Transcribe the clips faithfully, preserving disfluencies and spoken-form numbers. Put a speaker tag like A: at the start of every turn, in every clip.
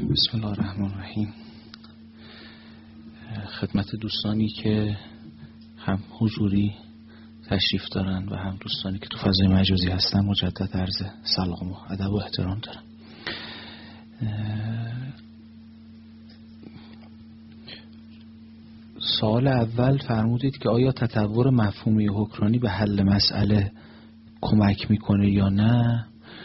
A: بسم الله الرحمن الرحیم. خدمت دوستانی که هم حضوری تشریف دارن و هم دوستانی که تو فضای مجازی هستن مجدد عرض سلام و ادب و احترام دارم. سوال اول فرمودید که آیا تطور مفهومی حکمرانی به حل مسئله کمک میکنه یا نه؟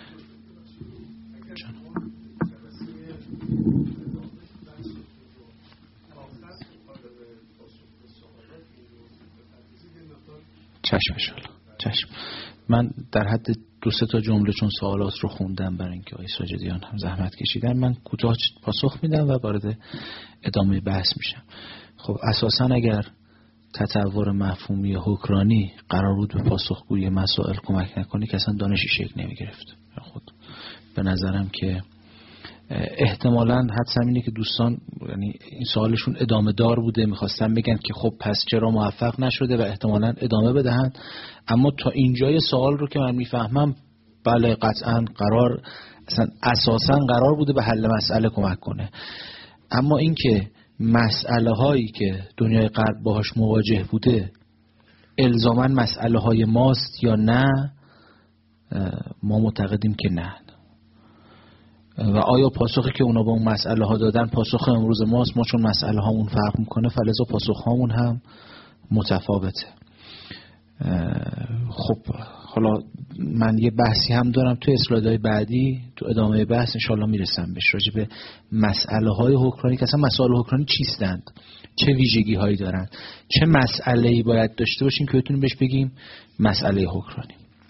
A: چشم انشالله. چشم. من در حد دو سه تا جمله چون سوالات رو خوندم برای اینکه آقای ساجدیان هم زحمت کشیدن، من کوتاه پاسخ میدم و وارد ادامه بحث میشم. خب اساساً اگر تطور مفهومی حکمرانی قرار بود به پاسخگویی مسائل کمک نکنه که اصلا دانشی شکل نمیگرفت. خود به نظرم که احتمالاً حدسم اینه که دوستان یعنی این سوالشون ادامه دار بوده، میخواستن بگن که خب پس چرا موفق نشده و احتمالاً ادامه بدهن. اما تا اینجای سوال رو که من میفهمم بله قطعاً قرار اصلا اساساً قرار بوده به حل مسئله کمک کنه. اما اینکه مسئله هایی که دنیای غرب باهاش مواجه بوده الزاماً مسئله های ماست یا نه، ما معتقدیم که نه. و آیا پاسخی که اونا با اون مسئله ها دادن پاسخ امروز ماست؟ ما چون مسئله هامون فرق میکنه فلزا پاسخ هامون هم متفاوته. خب حالا من یه بحثی هم دارم تو اسلایدهای بعدی تو ادامه بحث انشالله میرسم بهش، راجع به مسئله های حکمرانی که اصلا مسائل حکمرانی چیستند، چه ویژگی هایی دارن، چه مسئله‌ای باید داشته باشیم که بتونیم بهش بگیم مسئله حکمرانی.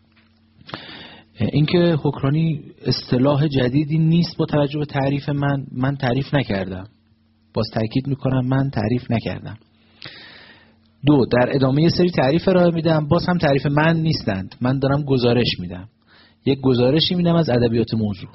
A: اینکه حکمرانی اصطلاح جدیدی نیست با توجه به تعریف من، من تعریف نکردم. باز تاکید میکنم من تعریف نکردم. دو، در ادامه یه سری تعریف ارائه میدم، باز هم تعریف من نیستند، من دارم گزارش میدم. یک گزارشی میدم از ادبیات موضوع.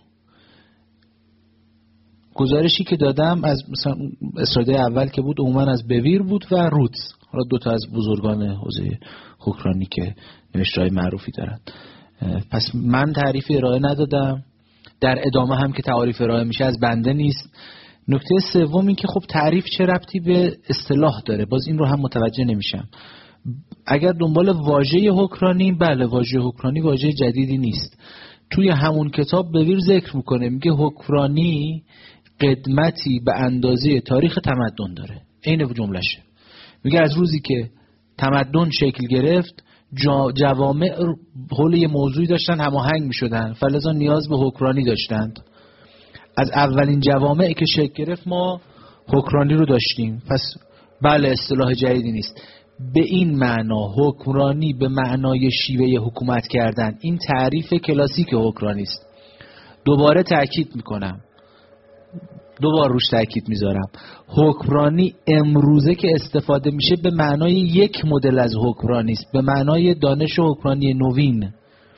A: گزارشی که دادم از مثلا اسلاید اول که بود عموما از بویر بود و روتز، حالا دو تا از بزرگان حوزه حکمرانی که نوشته‌های معروفی دارن. پس من تعریفی ارائه ندادم، در ادامه هم که تعریف ارائه میشه از بنده نیست. نکته سوم این که خب تعریف چه ربطی به اصطلاح داره، باز این رو هم متوجه نمیشم. اگر دنبال واژه حکمرانی، بله واژه حکمرانی واژه جدیدی نیست. توی همون کتاب بویر ذکر میکنه، میگه حکمرانی قدمتی به اندازه تاریخ تمدن داره. این جملهشه. میگه از روزی که تمدن شکل گرفت جوامع حول یه موضوعی داشتن هماهنگ میشدن، فلذا نیاز به حکمرانی داشتند. از اولین جوامعی که شکل گرفت ما حکمرانی رو داشتیم. پس بله اصطلاح جدیدی نیست. به این معنا حکمرانی به معنای شیوه حکومت کردن، این تعریف کلاسیک حکمرانی است. دوباره تأکید میکنم، دوباره روش تأکید میذارم، حکمرانی امروزه که استفاده میشه به معنای یک مدل از حکمرانی است، به معنای دانش حکمرانی نوین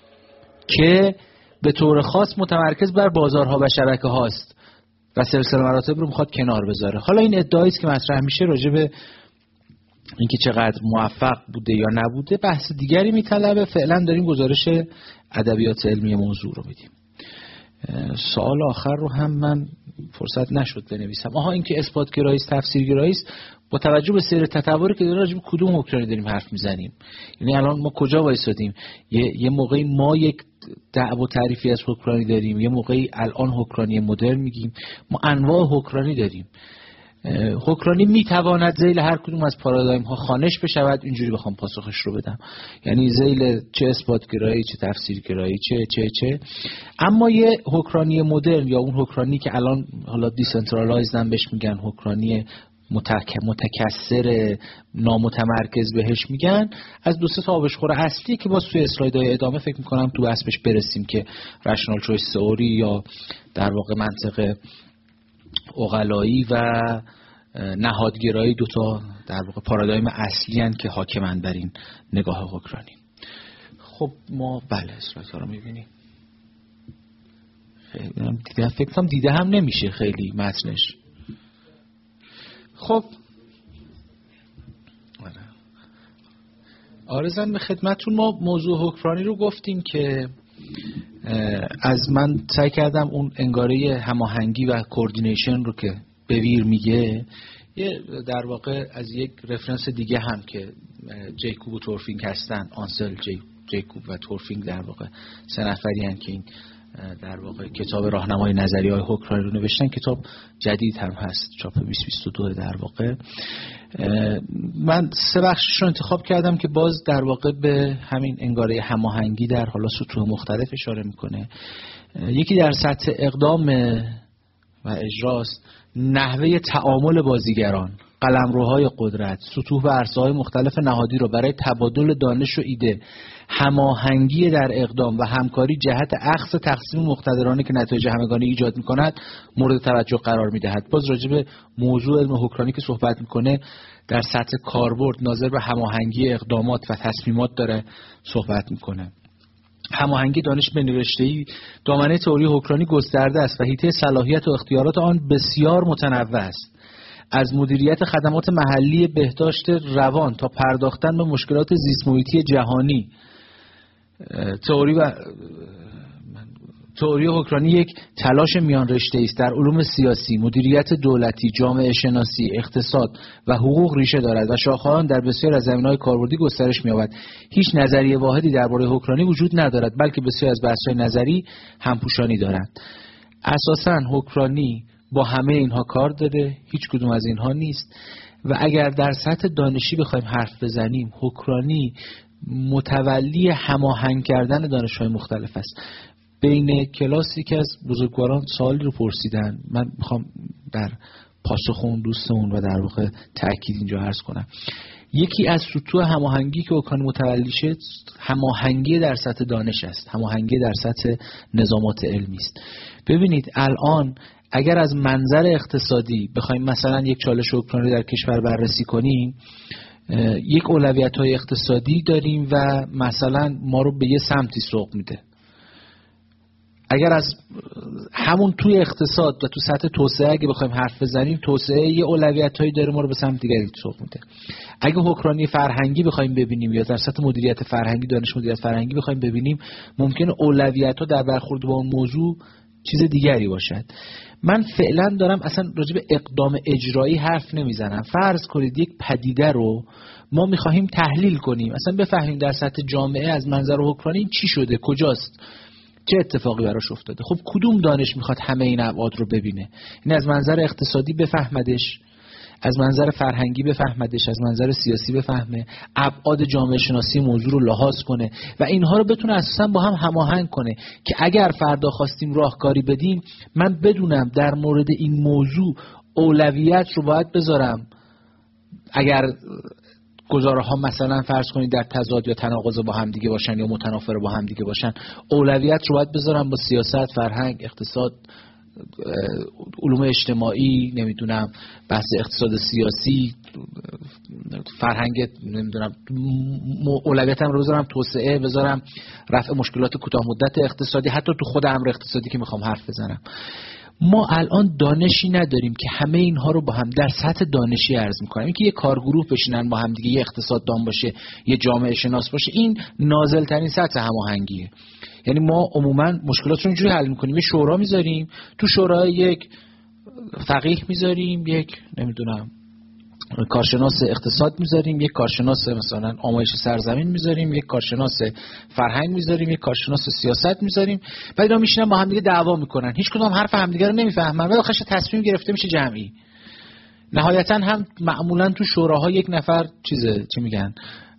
A: که به طور خاص متمرکز بر بازارها و شبکه هاست و سلسله مراتب رو میخواد کنار بذاره. حالا این ادعایی است که مطرح میشه راجع به اینکه چقدر موفق بوده یا نبوده بحث دیگری میطلبه. فعلا داریم گزارش ادبیات علمی موضوع رو میدیم. سوال آخر رو هم من فرصت نشد بنویسم. آها اینکه اثبات گرایی است، تفسیر گرایی است، با توجه به سیر تطوری که داره راجع به کدوم حکمرانی داریم حرف میزنیم. یعنی الان ما کجا وایسادیم؟ یه یه موقعی ما یک دعوا تعریفی از حکمرانی داریم، یه موقعی الان حکمرانی مدرن میگیم. ما انواع حکمرانی داریم. حکمرانی میتواند ذیل هر کدوم از پارادایم ها خوانش بشود، اینجوری بخوام پاسخش رو بدم. یعنی ذیل چه اثبات گرایی، چه تفسیر گرایی، چه چه چه اما یه حکمرانی مدرن یا اون حکمرانی که الان حالا دیسنترالایزد هم بهش میگن، حکمرانی متک... متکثر نامتمرکز بهش میگن، از دو سه تا آبشخور اصلی که باز توی اسلایدهای ادامه فکر میکنم تو اسمش برسیم که رشنال چویس تئوری یا در واقع منطق عقلایی و نهادگرایی، دوتا در واقع پارادایم اصلی هستند که حاکمن بر این نگاه حکمرانی. خب ما بله اسلایدها رو میبینیم. خیلی دیده فکر کنم دیده هم نمیشه خیلی متنش. خب عرضاً به خدمتتون ما موضوع حکمرانی رو گفتیم که از من سعی کردم اون انگاره هماهنگی و کوردینیشن رو که بویر میگه یه در واقع از یک رفرنس دیگه هم که جیکوب و تورفینگ هستن، آنسل جی جیکوب و تورفینگ در واقع سه نفری هستن که این در واقع کتاب راهنمای نظریه‌های هوکرانی رو نوشتن. کتاب جدید هم هست، چاپ بیست بیست و دو در واقع. من سه بخشش رو انتخاب کردم که باز در واقع به همین انگاره هماهنگی در حالا سطوح مختلف اشاره میکنه. یکی در سطح اقدام و اجراست، نحوه تعامل بازیگران، قلمروهای قدرت، سطوح و عرصه‌های مختلف نهادی رو برای تبادل دانش و ایده، هماهنگی در اقدام و همکاری جهت اخذ تقسیم مقتدرانه که نتایج همگانی ایجاد می‌کند مورد توجه قرار می‌دهد. باز راجع به موضوع علم هوکرانی که صحبت می‌کنه در سطح کاربرد ناظر به هماهنگی اقدامات و تصمیمات داره صحبت می‌کنه. هماهنگی دانش بین رشته‌ای دامنه تئوری هوکرانی گسترده است و حیطه صلاحیت و اختیارات آن بسیار متنوع است، از مدیریت خدمات محلی بهداشت روان تا پرداختن به مشکلات زیست محیطی جهانی. تئوری و تئوری هوکرانی یک تلاش میان رشته‌ای است در علوم سیاسی، مدیریت دولتی، جامعه شناسی، اقتصاد و حقوق ریشه دارد و شاخه‌ها آن در بسیار از زمینه‌های کاربردی گسترش می‌یابد. هیچ نظریه واحدی درباره هوکرانی وجود ندارد، بلکه بسیار از بحث‌های نظری همپوشانی دارند. اساساً هوکرانی با همه اینها کار داره، هیچ کدوم از اینها نیست. و اگر در سطح دانشی بخوایم حرف بزنیم، هوکرانی متولی هماهنگ کردن دانش‌های مختلف است. بین کلاسی که از بزرگواران سوالی رو پرسیدن، من میخوام در پاسخ اون دوستمون و در واقع تأکید اینجا عرض کنم. یکی از سطوح هماهنگی که هوکرانی متولی شد، هماهنگی در سطح دانش است، هماهنگی در سطح نظامات علمی است. ببینید الان اگر از منظر اقتصادی بخوایم مثلا یک چالش هوکرانی در کشور بررسی کنیم، یک اولویت‌های اقتصادی داریم و مثلا ما رو به یه سمتی سوق میده. اگر از همون توی اقتصاد و تو سطح توسعه اگه بخوایم حرف بزنیم، توسعه یه اولویت‌هایی داره ما رو به سمت دیگری سوق میده. اگه هوکرانی فرهنگی بخوایم ببینیم یا در سطح مدیریت فرهنگی، دانش مدیریت فرهنگی بخوایم ببینیم، ممکنه اولویت‌ها در برخورد با اون موضوع چیز دیگری باشد. من فعلا دارم اصلا راجع به اقدام اجرایی حرف نمیزنم. فرض کنید یک پدیده رو ما میخواهیم تحلیل کنیم، اصلا بفهمیم در سطح جامعه از منظر هوکرانی چی شده، کجاست، چه اتفاقی براش افتاده. خب کدوم دانش میخواد همه این ابعاد رو ببینه؟ این از منظر اقتصادی بفهمدش، از منظر فرهنگی بفهمدش، از منظر سیاسی بفهمه، ابعاد جامعه شناسی موضوع رو لحاظ کنه و اینها رو بتونه اساسا با هم هماهنگ کنه که اگر فردا خواستیم راهکاری بدیم، من بدونم در مورد این موضوع اولویت رو باید بذارم. اگر گزاره ها مثلا فرض کنید در تضاد یا تناقض با هم دیگه باشن یا متنافر با هم دیگه باشن، اولویت رو باید بذارم با سیاست، فرهنگ، اقتصاد، علوم اجتماعی، نمیدونم بحث اقتصاد سیاسی، فرهنگ، نمیدونم اولویتم رو بذارم توسعه، بذارم رفع مشکلات کوتاه مدت اقتصادی، حتی تو خود امر اقتصادی که میخوام حرف بزنم. ما الان دانشی نداریم که همه اینها رو با هم در سطح دانشی عرض میکنیم. اینکه یه کارگروه بشینن با هم دیگه، یه اقتصاددان باشه، یه جامعه شناس باشه، این نازل ترین سطح هماهنگیه. یعنی ما عموما مشکلات رو اینجوری حل میکنیم، یه شورا میذاریم، تو شورا یک فقیه میذاریم، یک نمیدونم کارشناس اقتصاد میذاریم، یک کارشناس مثلا آمایش سرزمین میذاریم، یک کارشناس فرهنگ میذاریم، یک کارشناس سیاست میذاریم. بعد اینا میشینن با هم دیگه دعوا میکنن، هیچ کدوم حرف همدیگه رو نمیفهمن و آخرش تصمیم گرفته میشه جمعی. نهایتا هم معمولا تو شوراها یک نفر چیزه چی میگن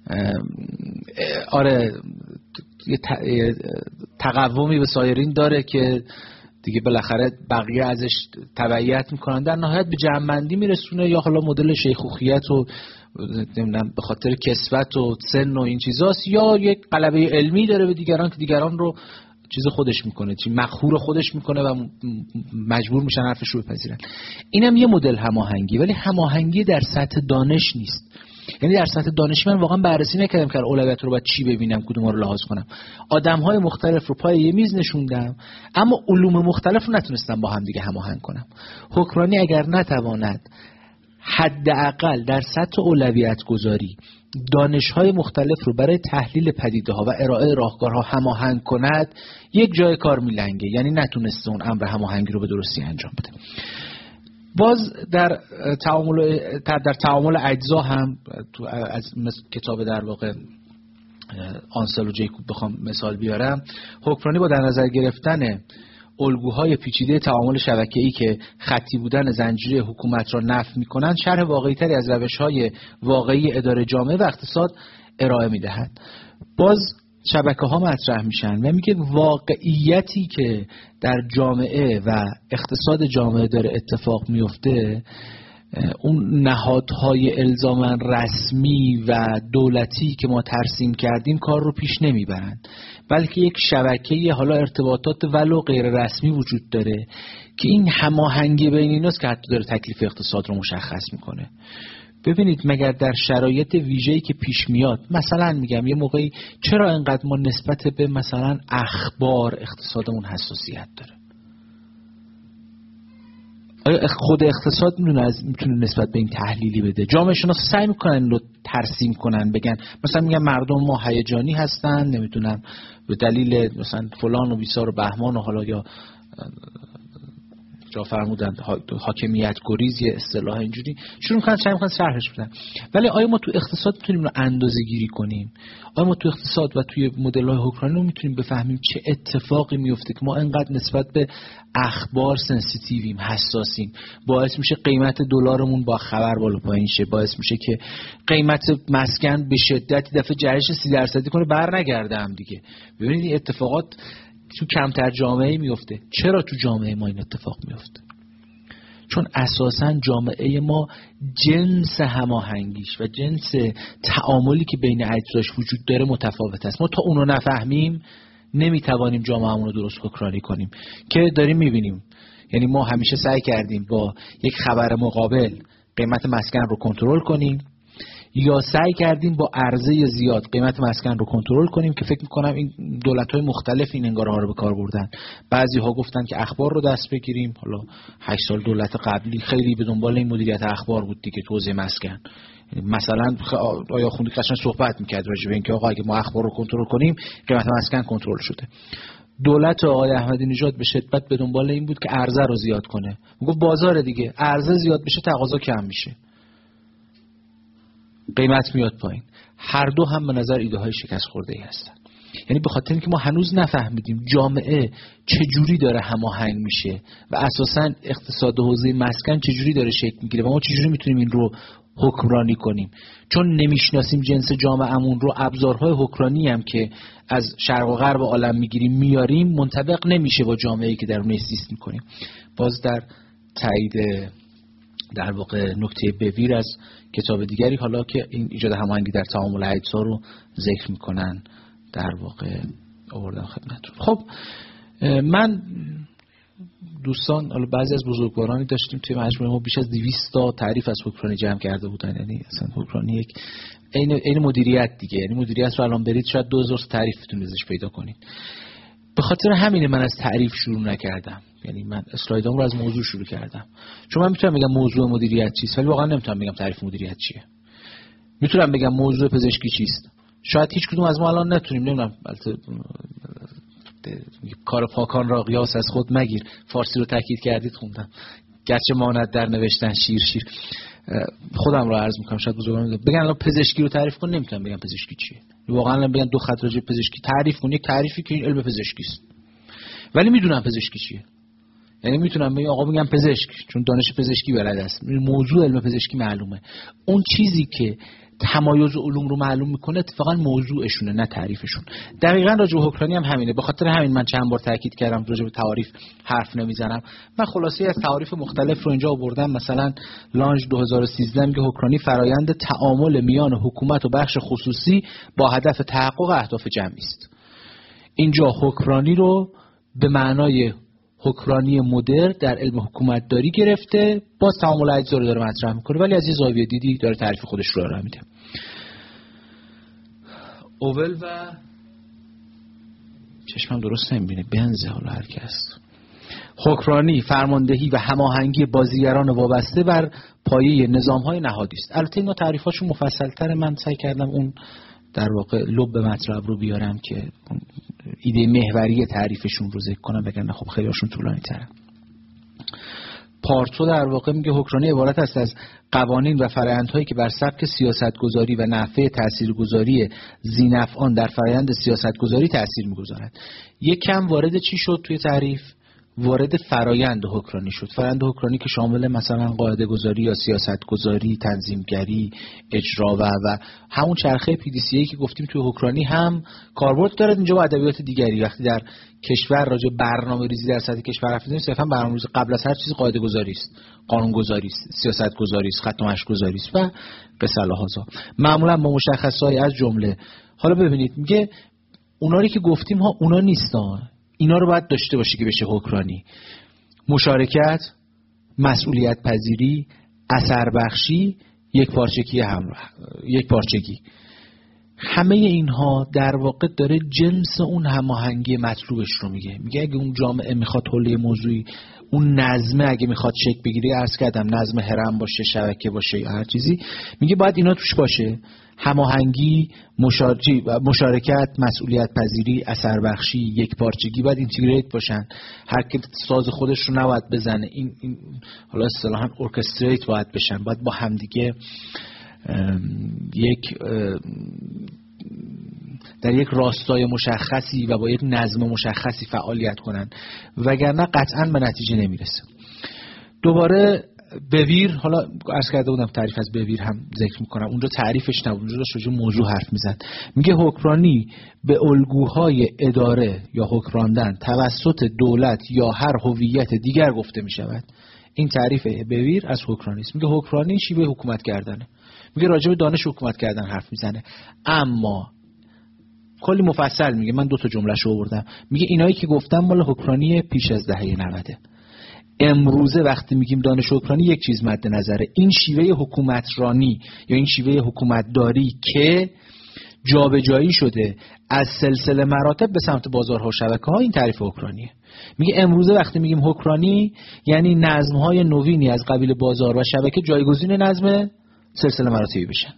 A: آره یه تقومی به سایرین داره که دیگه بالاخره بقیه ازش تبعیت میکنن، در نهایت به جمع‌بندی میرسونه، یا حالا مدل شیخوخیت و نمیدونم به خاطر کسوت و سن و این چیزاست، یا یک غلبه علمی داره به دیگران که دیگران رو چیز خودش میکنه، چی مقهور خودش میکنه و مجبور میشن حرفش رو بپذیرن. اینم یه مدل هماهنگی، ولی هماهنگی در سطح دانش نیست. یعنی در سطح دانشی من واقعا بررسی نکردم که اولویت رو باید چی ببینم، کدوم رو لحاظ کنم. آدم‌های مختلف رو پای یه میز نشوندم، اما علوم مختلف رو نتونستم با هم دیگه هماهنگ کنم. هوکرانی اگر نتواند حداقل در سطح اولویت گذاری دانش‌های مختلف رو برای تحلیل پدیده‌ها و ارائه راهکارها هماهنگ کند، یک جای کار میلنگه، یعنی نتونسته اون امر هماهنگی رو به درستی انجام بده. باز در تعامل در تعامل اجزا هم تو از کتاب در واقع آنسل و جیکوب بخوام مثال بیارم، حکمرانی با در نظر گرفتن الگوهای پیچیده تعامل شبکه‌ای که خطی بودن زنجیره حکومت را نفی می‌کنند، شرح واقعی‌تری از روش‌های واقعی اداره جامعه و اقتصاد ارائه می‌دهد. باز شبکه‌ها مطرح میشن و میگه واقعیتی که در جامعه و اقتصاد جامعه داره اتفاق میفته، اون نهادهای الزاماً رسمی و دولتی که ما ترسیم کردیم کار رو پیش نمیبرند، بلکه یک شبکه حالا ارتباطات ولو غیر رسمی وجود داره که این هماهنگی بین ایناست که حتی داره تکلیف اقتصاد رو مشخص میکنه. ببینید مگر در شرایط ویژه‌ای که پیش میاد، مثلا میگم یه موقعی چرا اینقدر ما نسبت به مثلا اخبار اقتصادمون حساسیت داره؟ آیا خود اقتصاد میتونه نسبت به این تحلیلی بده؟ جامعه شناسا سعی میکنن رو ترسیم کنن، بگن مثلا میگن مردم ما هیجانی هستن، نمیدونم به دلیل مثلا فلان و بیسار و بهمان و حالا یا جا فرمودن حاکمیت گریز، یه اصطلاح اینجوری شروع میکنن سعی میکنن شرحش بدن. ولی آیا ما تو اقتصاد میتونیم رو اندازه گیری کنیم؟ آیا ما تو اقتصاد و توی مدل های حکمرانی رو میتونیم بفهمیم چه اتفاقی میفته که ما انقدر نسبت به اخبار سنسیتیویم، حساسیم، باعث میشه قیمت دلارمون با خبر بالا پایین شه، باعث میشه که قیمت مسکن به شدت دفعه جهش سی درصدی کنه بر نگرده هم دیگه. ببینید این اتفاقات تو کمتر جامعه میفته. چرا تو جامعه ما این اتفاق میفته؟ چون اساساً جامعه ما جنس هماهنگیش و جنس تعاملی که بین اجزاش وجود داره متفاوت است. ما تا اونو نفهمیم نمیتوانیم جامعه‌مون رو درست حکمرانی کنیم که داریم میبینیم. یعنی ما همیشه سعی کردیم با یک خبر مقابل قیمت مسکن رو کنترل کنیم، یا سعی کردیم با عرضه زیاد قیمت مسکن رو کنترل کنیم که فکر میکنم این دولت‌های مختلف این انگاره‌ها رو به کار بردن. بعضی‌ها گفتن که اخبار رو دست بگیریم، حالا هشت سال دولت قبلی خیلی به دنبال این مدیریت اخبار بود دیگه، توزیع مسکن. مثلا آیا خوندی قشنگ صحبت می‌کرد راجع به اینکه آقا اگه ما اخبار رو کنترل کنیم قیمت مسکن کنترل شده. دولت آقای احمدی نژاد به شدت به دنبال این بود که عرضه رو زیاد کنه. میگفت بازار دیگه، عرضه زیاد بشه تقاضا کم میشه، قیمت میاد پایین. هر دو هم به نظر ایده های شکست خورده ای هستن. یعنی به خاطر اینکه ما هنوز نفهمیدیم جامعه چجوری داره هماهنگ میشه و اساساً اقتصاد حوزه مسکن چجوری داره شکل میگیره و ما چجوری میتونیم این رو حکمرانی کنیم، چون نمیشناسیم جنس جامعهمون رو، ابزارهای حکمرانی هم که از شرق و غرب عالم میگیریم میاریم منطبق نمیشه با جامعه‌ای که در اون زیست میکنیم. باز در تایید در واقع نکته بویر از کتاب دیگری حالا که این ایجاد هماهنگی در تعامل اجزا رو ذکر میکنن در واقع آوردم خدمتتون. خب من دوستان، حالا بعضی از بزرگوارانی داشتیم توی مجموعه ما بیش از دویست تا تعریف از حکمرانی جمع کرده بودن. یعنی اصلا حکمرانی یک عین عین مدیریت دیگه، یعنی مدیریت رو الان برید شاید دو هزار تعریف بتونید ازش پیدا کنید. به خاطر همینه من از تعریف شروع نکردم، یعنی من اسلایدام رو از موضوع شروع کردم، چون من میتونم بگم موضوع مدیریت چیست ولی واقعا نمیتونم بگم تعریف مدیریت چیه. میتونم بگم موضوع پزشکی چیست، شاید هیچ کدوم از ما الان نتونیم. نمیدونم البته کار پاکان را قیاس از خود مگیر، فارسی رو تاکید کردید خوندم، گرچه ماند در نوشتن شیر شیر. خودم رو عرض میکنم شاید بزرگان بگن الان پزشکی رو تعریف کن، نمیتونم بگم پزشکی چیه. واقعا الان بگن دو خط راجع پزشکی تعریف کن، یک تعریفی که این علم پزشکی است، ولی میدونم پزشکی چیه. یعنی میتونم بگم آقا میگم پزشک چون دانش پزشکی بلد است، موضوع علم پزشکی معلومه. اون چیزی که تمایز علوم رو معلوم میکنه اتفاقا موضوعشونه نه تعریفشون. دقیقاً راجع به حکمرانی هم همینه. به خاطر همین من چند بار تاکید کردم راجع به تعاریف حرف نمیزنم. من خلاصه از تعاریف مختلف رو اینجا آوردم. مثلا لانژ دو هزار و سیزده میگه حکمرانی فرایند تعامل میان حکومت و بخش خصوصی با هدف تحقق اهداف جمعی است. اینجا حکمرانی رو به معنای حکمرانی مدرن در علم حکومت داری گرفته، باز تعامل اجزا رو داره مطرح میکنه ولی از یه زاویه دیدی داره تعریف خودش رو ارائه میده. اول و چشمم درست نمیبینه بنزه حالا هر کس. حکمرانی، فرماندهی و هماهنگی بازیگران وابسته بر پایه نظام‌های نهادی است. البته اینا تعریفاشون مفصل‌تره، من سعی کردم اون در واقع لب مطلب رو بیارم که ایده محوری تعریفشون رو ذکر کنم، وگرنه خب خیلی هاشون طولانی‌تره. پارتو در واقع میگه حکمرانی عبارت است از قوانین و فرآیندهایی که بر سبک سیاستگذاری و نحوه تاثیرگذاری ذی‌نفعان در فرآیند سیاستگذاری تاثیر می‌گذارد. یک کم وارد چی شد توی تعریف؟ وارد فرایند حکمرانی شد. فرایند حکمرانی که شامل مثلا قاعده گذاری یا سیاست گذاری، تنظیمگری، اجرا و و همون چرخه پی دی سی ای که گفتیم توی حکمرانی هم کاربرد داره. اینجا با ادبیات دیگری وقتی در کشور راجع برنامه ریزی در سطح کشور حرف می‌زنیم، صرفا برنامه‌ریزی قبل از هر چیز قاعده گذاری است، قانون گذاری است، سیاست گذاری است، خط و مشی گذاری است و قصه هازا. معمولا با مشخصات از جمله. حالا ببینید میگه اونایی که گفتیم ها اونا نیستن، اینا رو باید داشته باشی که بشه حکمرانی: مشارکت، مسئولیت پذیری، اثر بخشی، یک پارچگی همراه، یک پارچگی. همه اینها در واقع داره جنس اون هماهنگی مطلوبش رو میگه. میگه اگه اون جامعه میخواد حوله موضوعی، اون نظمه اگه میخواد شکل بگیره، عرض کردم نظم هرم باشه، شبکه باشه یا هر چیزی، میگه باید اینا توش باشه: هماهنگی، مشارکت، مسئولیت پذیری، اثر بخشی، یک پارچگی. باید اینتگریت باشن، هر کی ساز خودش رو نباید بزنه. این, این حالا اصطلاحاً ارکستریت باید بشن، باید با همدیگه یک در یک راستای مشخصی و با یک نظم مشخصی فعالیت کنن، وگرنه قطعاً به نتیجه نمیرسه. دوباره بویر، حالا عرض کرده بودم تعریف از بویر هم ذکر میکنم، اونجا تعریفش نبود، اونجا داشت راجع موضوع حرف میزد. میگه حکمرانی به الگوهای اداره یا حکمراندن توسط دولت یا هر هویت دیگر گفته میشود. این تعریف بویر از حکمرانی است. میگه حکمرانی شیوه حکومت کردنه. میگه راجع به دانش حکومت کردن حرف میزنه، اما کلی مفصل میگه. من دو تا جمله‌شو آوردم. میگه اینایی که گفتم مال حکمرانی پیش از دهه نود. امروزه وقتی میگیم دانش حکمرانی یک چیز مد نظره: این شیوه حکومترانی یا این شیوه حکومتداری که جابجایی شده از سلسله مراتب به سمت بازارها و شبکه‌ها. این تعریف حکمرانیه. میگه امروزه وقتی میگیم حکمرانی یعنی نظم‌های نوینی از قبیل بازار و شبکه جایگزین نظم سلسله مراتبی بشن.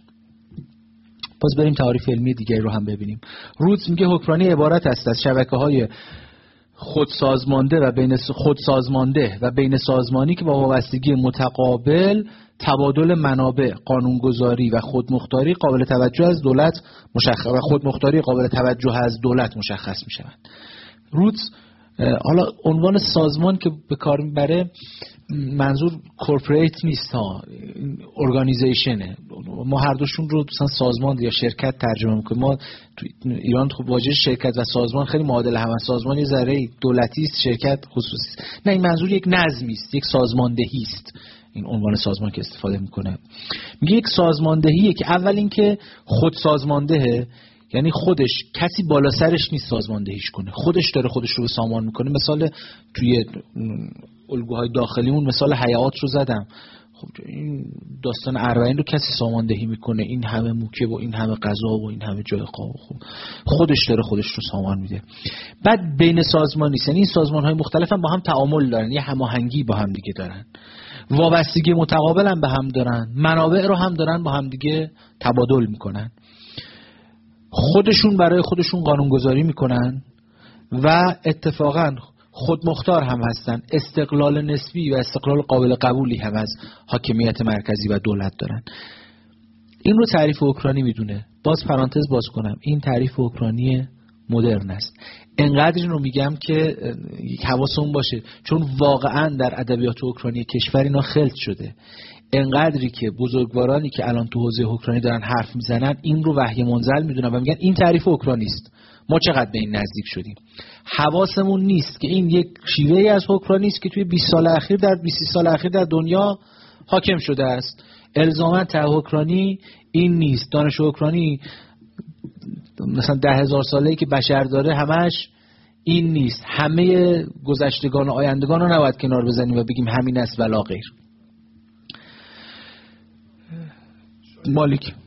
A: باز بریم تعریف علمی دیگری رو هم ببینیم. رودز میگه حکمرانی عبارت است از شبکه‌های خودسازمانده و بین خودسازمانده و بین سازمانی که با وابستگی متقابل، تبادل منابع، قانونگذاری و خودمختاری قابل توجه از دولت مشخص و خودمختاری قابل توجه از دولت مشخص می‌شوند. رودز حالا عنوان سازمان که به کار میبره منظور کورپوریت نیست ها، ارگانیزیشنه. ما هر دوشون رو مثلا سازمان یا شرکت ترجمه میکنیم. ما تو ایران خب واژه شرکت و سازمان خیلی معادل هم. سازمان یه ذره دولتی است، شرکت خصوصی است. نه، این منظور یک نظمی است، یک سازماندهی است. این عنوان سازمان که استفاده میکنه میگه یک سازماندهیه که اول این که خود سازماندهه، یعنی خودش کسی بالا سرش نیست سازماندهیش کنه، خودش داره خودش رو به سامان میکنه. مثال توی الگوهای داخلیمون مثال حیات رو زدم. خب این داستان اربعین رو کسی ساماندهی میکنه؟ این همه موکب و این همه غذا و این همه جای قاب، خب خودش داره خودش رو سامان میده. بعد بین سازمان نیست، یعنی این سازمان‌های مختلف هم با هم تعامل دارن، یه هماهنگی با هم دیگه دارن، وابستگی متقابل هم به هم دارن، منابع رو هم دارن با هم دیگه تبادل میکنن، خودشون برای خودشون قانونگذاری میکنن و اتفاقاً خودمختار هم هستن. استقلال نسبی و استقلال قابل قبولی هم از حاکمیت مرکزی و دولت دارن. این رو تعریف اوکراینی میدونه. باز پرانتز باز کنم، این تعریف اوکراینی مدرن است. انقدر این رو میگم که حواسمون باشه، چون واقعا در ادبیات اوکراینی کشور اینا خلط شده. انقدری که بزرگوارانی که الان تو حوزه اوکراینی دارن حرف میزنن این رو وحی منزل میدونن و میگن این تعریف اوکراینی است. ما چقدر به این نزدیک شدیم. حواسمون نیست که این یک شیوهی از اوکراینی است که توی بیست سال اخیر در بیست سال اخیر در دنیا حاکم شده است. الزاما ته اوکراینی این نیست. دانش اوکراینی مثلا ده هزار ساله‌ای که بشر داره همش این نیست. همه گذشتگان و آیندگان رو نباید کنار بزنیم و بگیم همین است ولا غیر. مالک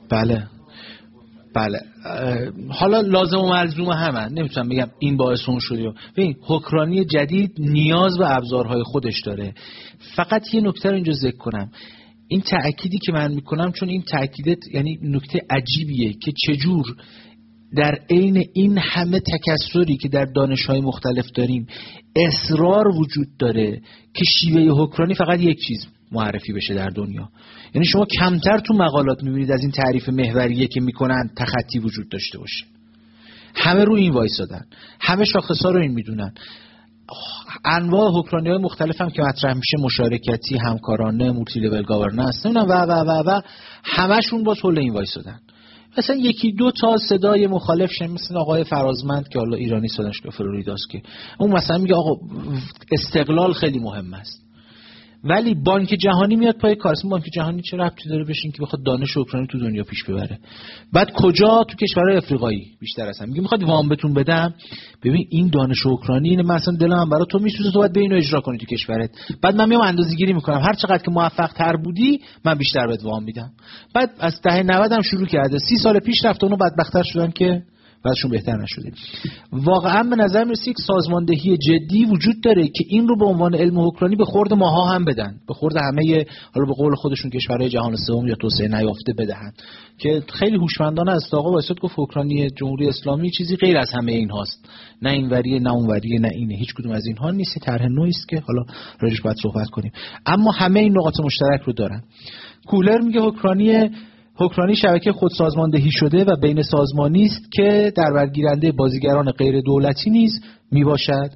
A: بله بله. حالا لازم و ملزوم همه، نمیتونم بگم این باعث اون شده. ببین حکمرانی جدید نیاز به ابزارهای خودش داره. فقط یه نکته رو اینجا ذکر کنم، این تأکیدی که من میکنم چون این تأکیدت یعنی نکته عجیبیه که چجور در عین این همه تکثری که در دانش‌های مختلف داریم اصرار وجود داره که شیوه حکمرانی فقط یک چیز معرفی بشه در دنیا. یعنی شما کمتر تو مقالات میبینید از این تعریف محوریه که میکنن تخطی وجود داشته باشه. همه رو این وایسادن، همه شاخص‌ها رو این میدونن. انواع حکمرانی‌های مختلف هم که مطرح میشه، مشارکتی، همکارانه، مولتی لول گاورننس و و و و همشون باز حول این وایسادن. مثلا یکی دو تا صدای مخالف شن، مثلا آقای فرازمند که حالا ایرانی دانشگاه فلوریداست که اون مثلا میگه آقا استقلال خیلی مهم است، ولی بانک جهانی میاد پای کار. بانک جهانی چه ربطی داره بشین که بخواد دانش اوکراینی تو دنیا پیش ببره؟ بعد کجا؟ تو کشورهای افریقایی بیشتر هستن. میگه میخواد وام بهتون بدم، ببین این دانش اوکراینی اینه، مثلا دلم برای تو میسوزه، تو باید به اینو اجرا کنی تو کشورت. بعد من میام اندازه‌گیری میکنم، هر چقدر که موفق تر بودی من بیشتر بهت وام میدم. بعد از دهه نود هم شروع کرده، سی سال پیش رفت اونو بدبخت‌تر شدن که بعدشون بهتر نشده. واقعا به نظر میرسه یک سازماندهی جدی وجود داره که این رو به عنوان علم حکمرانی به خورد ماها هم بدن، به خورد همه حالا به قول خودشون کشورهای جهان سوم یا توسعه نیافته بدهن، که خیلی هوشمندانه است. آقا واسط گفت حکمرانی جمهوری اسلامی چیزی غیر از همه این هاست، نه این وریه نه اون وریه نه اینه، هیچ کدوم از اینها نیست، طرح نوعی است که حالا راجعش باید صحبت کنیم، اما همه این نقاط مشترک رو دارن. کولر میگه حکمرانی حکمرانی شبکه خودسازماندهی شده و بین سازمانی است که در برگیرنده بازیگران غیر دولتی نیز می باشد.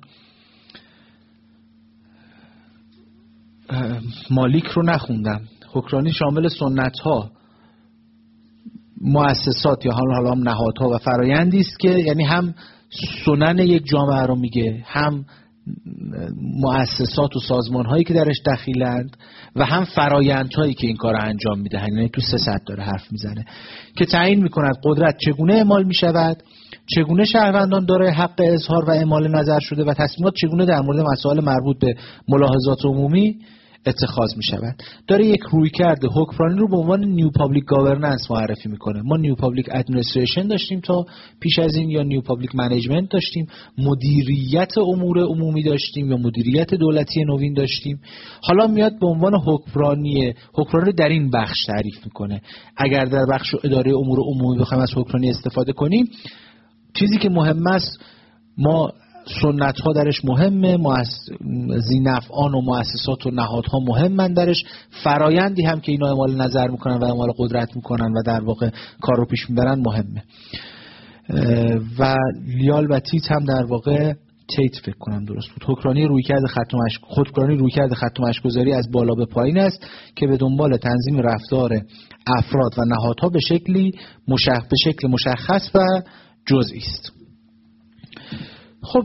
A: مالیک رو نخوندم. حکمرانی شامل سنت ها، مؤسسات یا حالا حالا هم نهادها و فرایندی است که یعنی هم سنن یک جامعه رو میگه، هم مؤسسات و سازمان هایی که درش دخیلند و هم فرایند هایی که این کار رو انجام میدهند. یعنی تو سه سطح داره حرف میزنه که تعیین میکند قدرت چگونه اعمال میشود، چگونه شهروندان دارای حق اظهار و اعمال نظر شده و تصمیمات چگونه در مورد مسائل مربوط به ملاحظات عمومی اتخاذ می شود. داره یک رویکرد حکمرانی رو به عنوان نیو پابلیک گاورننس معرفی میکنه. ما نیو پابلیک ادمنستریشن داشتیم تا پیش از این، یا نیو پابلیک منیجمنت داشتیم، مدیریت امور عمومی داشتیم یا مدیریت دولتی نوین داشتیم. حالا میاد به عنوان حکمرانی حکمرانی در این بخش تعریف میکنه. اگر در بخش اداره امور عمومی بخوایم از حکمرانی استفاده کنیم، چیزی که مهم است، ما سنت ها درش مهمه، ذینفعان و مؤسسات و نهادها مهمن درش، فرایندی هم که اینا اعمال نظر میکنن و اعمال قدرت میکنن و در واقع کار رو پیش میبرن مهمه. و لیال و تیت هم در واقع تیت فکر کنم درست بود، حکمرانی رویکرد خط و مشک حکمرانی رویکرد خط و مشک‌گذاری از بالا به پایین است که به دنبال تنظیم رفتار افراد و نهادها به شکلی مشخص به شکل مشخص و جزئی است. خب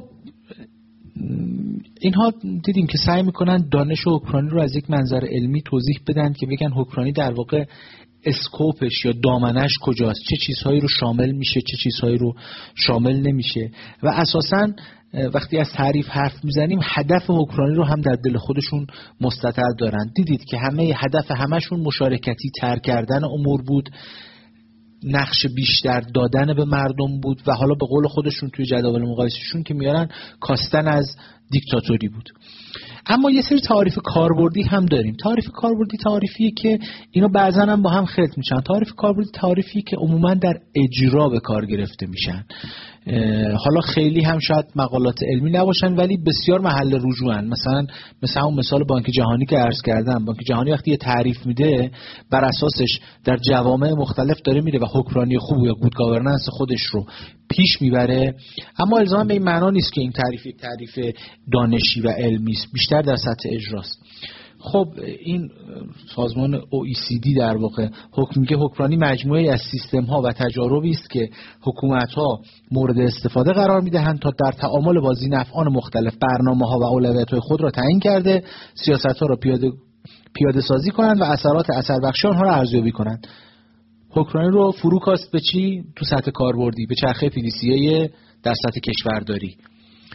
A: اینها دیدیم که سعی میکنن دانش حکمرانی رو از یک منظر علمی توضیح بدن که بگن حکمرانی در واقع اسکوپش یا دامنش کجاست، چه چیزهایی رو شامل میشه، چه چیزهایی رو شامل نمیشه. و اساساً وقتی از تعریف حرف میزنیم هدف حکمرانی رو هم در دل خودشون مستتر دارن. دیدید که همه هدف همشون مشارکتی تر کردن امور بود، نقش بیشتر دادن به مردم بود و حالا به قول خودشون توی جدول مقایسهشون که میارن کاستن از دیکتاتوری بود. اما یه سری تعاریف کاربردی هم داریم. تعاریف کاربردی تعاریفیه که اینا بعضا هم با هم خلط میشن. تعاریف کاربردی تعاریفی که عموما در اجرا به کار گرفته میشن. حالا خیلی هم شاید مقالات علمی نباشن ولی بسیار محل رجوعن. مثلا مثلا اون مثال بانک جهانی که عرض کردم، بانک جهانی وقتی یه تعریف میده بر اساسش در جوامع مختلف داره میره و حکمرانی خوب یا گود گاورننس خودش رو پیش میبره، اما الزاما به این معنا نیست که این تعریف یک تعریف دانشی و علمی است، بیشتر در سطح اجراست. خب این سازمان او ای سی دی در واقع حکم میگه حکمرانی مجموعه از سیستم ها و تجاربی است که حکومت ها مورد استفاده قرار میدهند تا در تعامل با ذینفعان مختلف برنامه ها و اولویت های خود را تعیین کرده، سیاست ها را پیاده پیاده سازی کنند و اثرات اثر بخشی آنها را ارزیابی کنند. حکمرانی رو فروکاست به چی؟ تو سطح کاربردی به چرخه پی دی سی ای در سطح کشورداری.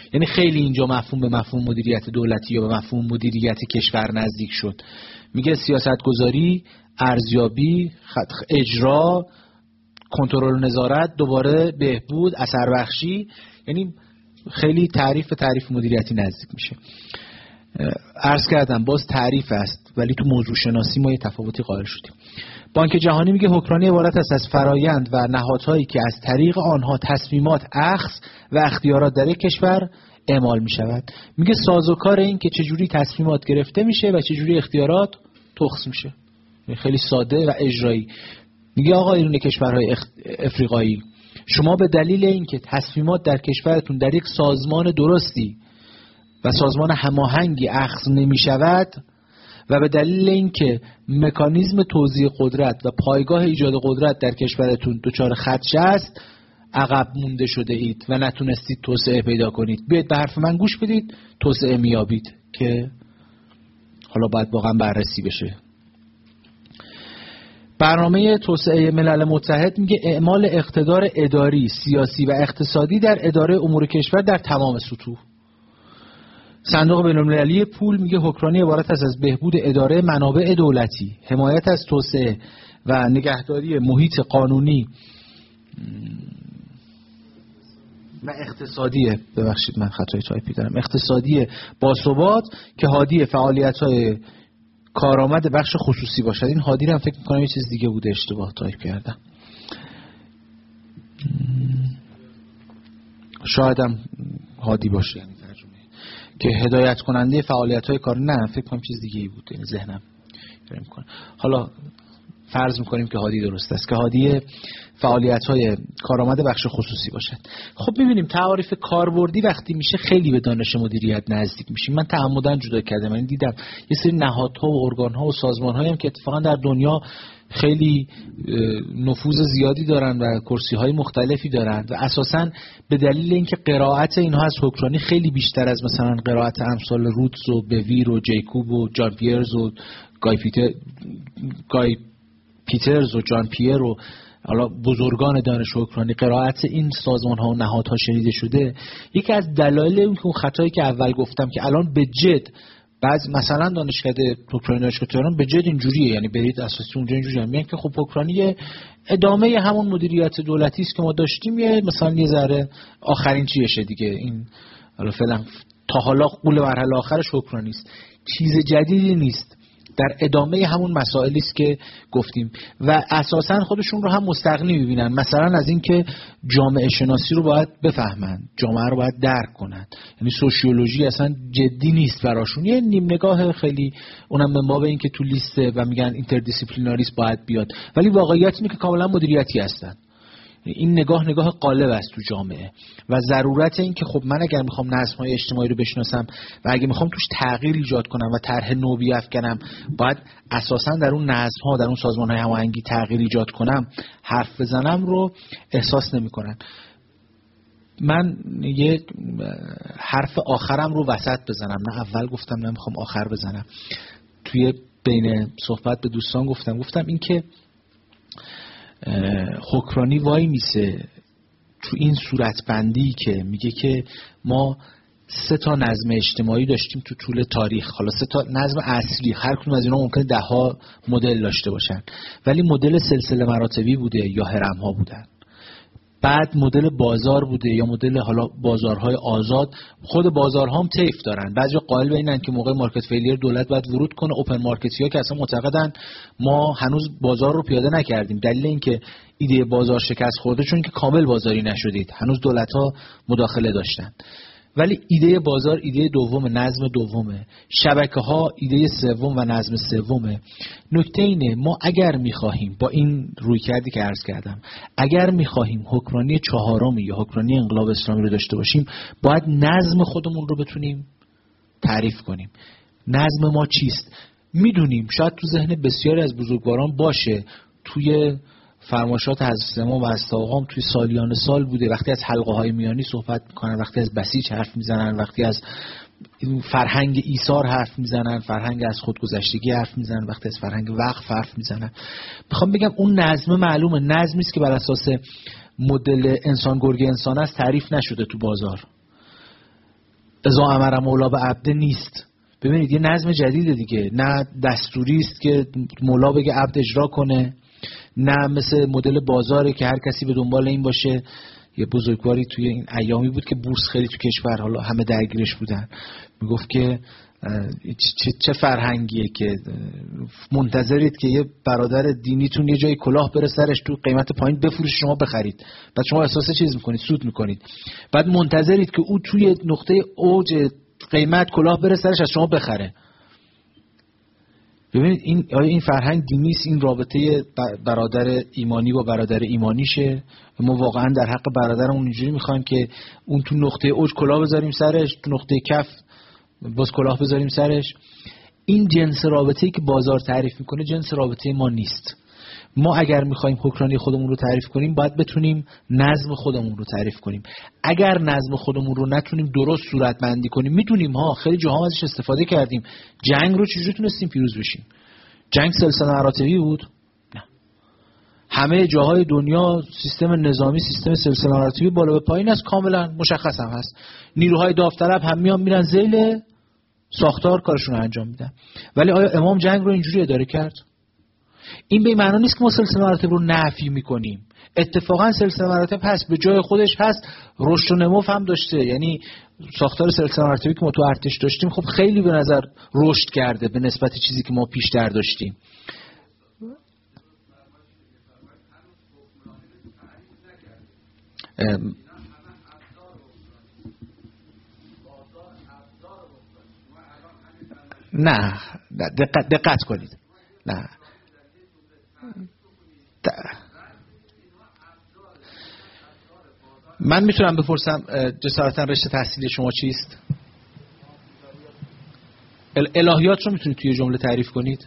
A: یعنی خیلی اینجا مفهوم به مفهوم مدیریت دولتی یا به مفهوم مدیریت کشور نزدیک شد. میگه سیاستگذاری، ارزیابی، اجرا، کنترل و نظارت، دوباره بهبود، اثر بخشی، یعنی خیلی تعریف به تعریف مدیریتی نزدیک میشه. عرض کردم باز تعریف است ولی تو موضوع شناسی ما یه تفاوتی قائل شدیم. بانک جهانی میگه حکمرانی عبارت است از فرایند و نهادهایی که از طریق آنها تصمیمات اخذ و اختیارات در یک کشور اعمال میشود. میگه سازوکار این که چجوری تصمیمات گرفته میشه و چجوری اختیارات تخص میشه. خیلی ساده و اجرایی. میگه آقایون کشورهای افریقایی، شما به دلیل اینکه تصمیمات در کشورتون در یک سازمان درستی و سازمان هماهنگی اخذ نمیشود و به دلیل اینکه مکانیزم توزیع قدرت و پایگاه ایجاد قدرت در کشورتون دچار خدشه است، عقب مونده شده اید و نتونستید توسعه پیدا کنید. بیاید به حرف من گوش بدید، توسعه میابید که حالا باید واقعا بررسی بشه. برنامه توسعه ملل متحد میگه اعمال اقتدار اداری، سیاسی و اقتصادی در اداره امور کشور در تمام سطوح. صندوق بین‌المللی پول میگه حکمرانی عبارت است از بهبود اداره منابع دولتی، حمایت از توسعه و نگهداری محیط قانونی و اقتصادی، ببخشید من خطای تایپی دارم، اقتصادی باثبات که حادی فعالیت‌های کارآمد بخش خصوصی باشد. این حادی رو هم فکر می‌کنم یه چیز دیگه بوده، اشتباه تایپ کردم. شاید هم حادی باشه یعنی ترجمه که هدایت کننده فعالیت‌های کار، نه فکر کنم چیز دیگه‌ای بود، یعنی ذهنم فکر می‌کنم. حالا فرض می‌کنیم که هادی درست است، که هادی فعالیت‌های کارآمد بخش خصوصی باشد. خب می‌بینیم تعاریف کاربردی وقتی میشه خیلی به دانش مدیریت نزدیک میشیم. من تعمدن جدا کردم، من دیدم یه سری نهادها و ارگان‌ها و سازمان‌هایی هم که اتفاقا در دنیا خیلی نفوذ زیادی دارن و کرسی‌های مختلفی دارن و اساساً به دلیل اینکه قرائت اینها از حکمرانی خیلی بیشتر از مثلا قرائت امثال رودز و بویر و جیکوب و جان پیرز و گای پیتر گای پیترز و جان پیر و حالا بزرگان دانش حکمرانی قرائت این سازمان ها و نهادها شنیده شده. یکی از دلایل اون که اون خطایی که اول گفتم که الان به جد بعض مثلا دانشکده حکمرانی دانشگاه تهران به جد اینجوریه، یعنی برید اساسی اونجا اینجوریه، میگن که خب حکمرانی ادامه همون مدیریت دولتی است که ما داشتیم، یه مثلا یه ذره آخرین چیشه دیگه، این حالا فعلا تا حالا قول مرحله آخرش حکمرانی است، چیز جدیدی نیست، در ادامه همون مسائلی است که گفتیم و اساساً خودشون رو هم مستغنی می‌بینن مثلا از این که جامعه شناسی رو باید بفهمن، جامعه رو باید درک کنن، یعنی سوشیولوژی اصلا جدی نیست براشون، یه نیم نگاه خیلی اونم به باب این که تو لیسته و میگن اینتردیسیپلیناریست باید بیاد، ولی واقعیت اینه که کاملا مدیریتی هستن. این نگاه نگاه غالب است تو جامعه و ضرورت این که خب من اگر میخوام نظم‌های اجتماعی رو بشناسم و اگه میخوام توش تغییر ایجاد کنم و طرح نو بیافکنم، باید اساساً در اون نظم‌ها، در اون سازمان‌های هماهنگی تغییر ایجاد کنم، حرف بزنم رو احساس نمی‌کنن. من یه حرف آخرم رو وسط بزنم، نه اول گفتم نمیخوام آخر بزنم. توی بین صحبت به دوستان گفتم گفتم این که حکمرانی وای میسه تو این صورتبندی که میگه که ما سه تا نظم اجتماعی داشتیم تو طول تاریخ، حالا سه تا نظم اصلی، هر کدوم از اینا ممکنه ده ها مدل داشته باشن ولی مدل سلسله مراتبی بوده یا هرم ها بودن، بعد مدل بازار بوده یا مدل حالا بازارهای آزاد. خود بازارها هم طیف دارن، بعضی قائل به اینن که موقع مارکت فیلیر دولت باید ورود کنه، اوپن مارکتیا که اصلا معتقدن ما هنوز بازار رو پیاده نکردیم، دلیل اینکه ایده بازار شکست خورده چون که کامل بازاری نشدید، هنوز دولت‌ها مداخله داشتن. ولی ایده بازار ایده دوم، نظم دومه، شبکه ها ایده سوم و نظم سومه. نکته اینه ما اگر میخواهیم با این رویکردی که عرض کردم، اگر میخواهیم حکمرانی چهارمی یا حکمرانی انقلاب اسلامی رو داشته باشیم، باید نظم خودمون رو بتونیم تعریف کنیم. نظم ما چیست؟ میدونیم، شاید تو ذهن بسیاری از بزرگواران باشه، توی فرمایشات حضرت امام و استاقام توی سالیان سال بوده، وقتی از حلقه های میانی صحبت میکنن، وقتی از بسیج حرف میزنن، وقتی از فرهنگ ایثار حرف میزنن، فرهنگ از خودگذشتگی حرف میزنن، وقتی از فرهنگ وقف حرف میزنن. میخوام بگم اون نظم معلومه، نظمی است که بر اساس مدل انسان گرگ انسان است تعریف نشده تو بازار. اذا امر مولا به عبد نیست. ببینید یه نظم جدیده دیگه، نه دستوری است که مولا بگه عبد اجرا کنه، نه مثل مدل بازاره که هر کسی به دنبال این باشه. یه بزرگواری توی این ایامی بود که بورس خیلی تو کشور حالا همه درگیرش بودن، میگفت که چه, چه فرهنگیه که منتظرید که یه برادر دینیتون یه جای کلاه بره سرش تو قیمت پایین بفروش شما بخرید، بعد شما احساس چیز میکنید، سود میکنید، بعد منتظرید که او توی نقطه اوج قیمت کلاه بره سرش از شما بخره. ببینید این آیا این فرهنگ دینی است؟ این رابطه برادر ایمانی با برادر ایمانیشه؟ ما واقعا در حق برادرمون اینجوری میخوایم که اون تو نقطه اوج کلاه بذاریم سرش، تو نقطه کف باز کلاه بذاریم سرش؟ این جنس رابطه‌ای که بازار تعریف میکنه جنس رابطه ما نیست. ما اگر میخوایم حکمرانی خودمون رو تعریف کنیم باید بتونیم نظم خودمون رو تعریف کنیم. اگر نظم خودمون رو نتونیم درست صورتبندی کنیم، میدونیم ها خیلی جاها ازش استفاده کردیم. جنگ رو چجوری تونستیم پیروز بشیم؟ جنگ سلسله مراتبی بود؟ نه. همه جاهای دنیا سیستم نظامی سیستم سلسله مراتبی بالا به پایین است، کاملا مشخص هم هست. نیروهای داوطلب هم میان میرن ذیل ساختار کارشون رو انجام میدن. ولی آیا امام جنگ رو اینجوری اداره کرد؟ این به این معنی نیست که ما سلسله مراتب رو نفی میکنیم. اتفاقا سلسله مراتب هست، به جای خودش هست، رشد و نمو هم داشته. یعنی ساختار سلسله مراتبی که ما تو ارتش داشتیم خب خیلی به نظر رشد کرده به نسبت چیزی که ما پیشتر داشتیم. نه دقت, دقت کنید. نه من میتونم بپرسم جسارتا رشته تحصیلی شما چیست؟ الهیات رو میتونید توی جمله تعریف کنید؟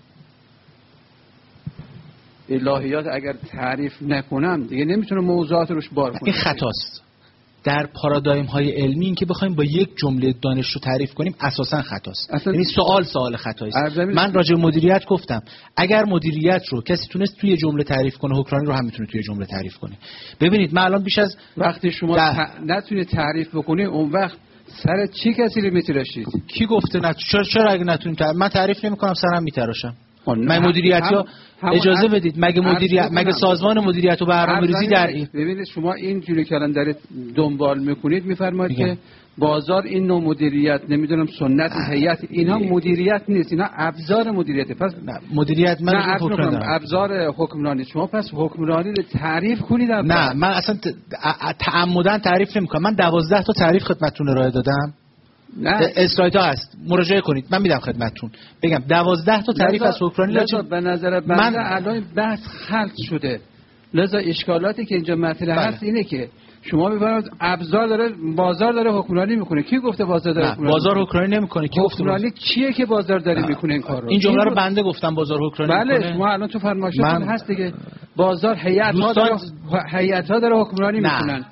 B: الهیات اگر تعریف نکنم دیگه نمیتونم موضوعات روش بار کنم.
A: این خطاست. در پارادایم های علمی این که بخوایم با یک جمله دانش رو تعریف کنیم اساسا خطاست. یعنی سوال سوال خطایی است. من راجع به مدیریت گفتم اگر مدیریت رو کسی تونست توی جمله تعریف کنه، حکمرانی رو هم میتونه توی جمله تعریف کنه. ببینید من الان بیش از
B: وقتی شما در... ت... نتونید تعریف بکنی اون وقت سر چی کسی رو میتراشید؟
A: کی گفته نت... چرا چرا اگه نتونید تعریف... من تعریف نمیکنم سرم میتراشم. مگه مدیریت یا اجازه بدید مگه مدیریت مگه سازمان مدیریت و برنامه‌ریزی در این
B: ببینید شما اینجوری که الان دارید دنبال میکنید میفرمایید که بازار این نوع مدیریت نمیدونم سنت هیئت اینها مدیریت نیست، اینا ابزار مدیریته. پس
A: مدیریت من
B: حکمرانی ابزار حکمرانی شما پس حکمرانی رو تعریف کنید.
A: نه من اصلا تعمدن تعریف نمیکنم. من دوازده تا تعریف خدمتتون ارائه دادم. نه اسلاید ها هست مراجعه کنید، من میدم خدمتتون. بگم دوازده تا تعریف از حکمرانی
B: لازم به نظر من الان بحث خلق شده، لذا اشکالاتی که اینجا مطرح هست اینه که شما می‌فرمایید ابزار داره بازار داره حکمرانی میکنه. کی گفته بازار داره حکمرانی؟
A: بازار حکمرانی نمیکنه. کی گفته
B: حکمرانی چیه که بازار داره میکنه این کارو؟
A: این جمله رو بنده گفتم بازار حکمرانی میکنه.
B: بله شما الان تو فرمایشاتون من... هست دیگه بازار هیئت ها داره هیئت ها داره حکمرانی میکنن.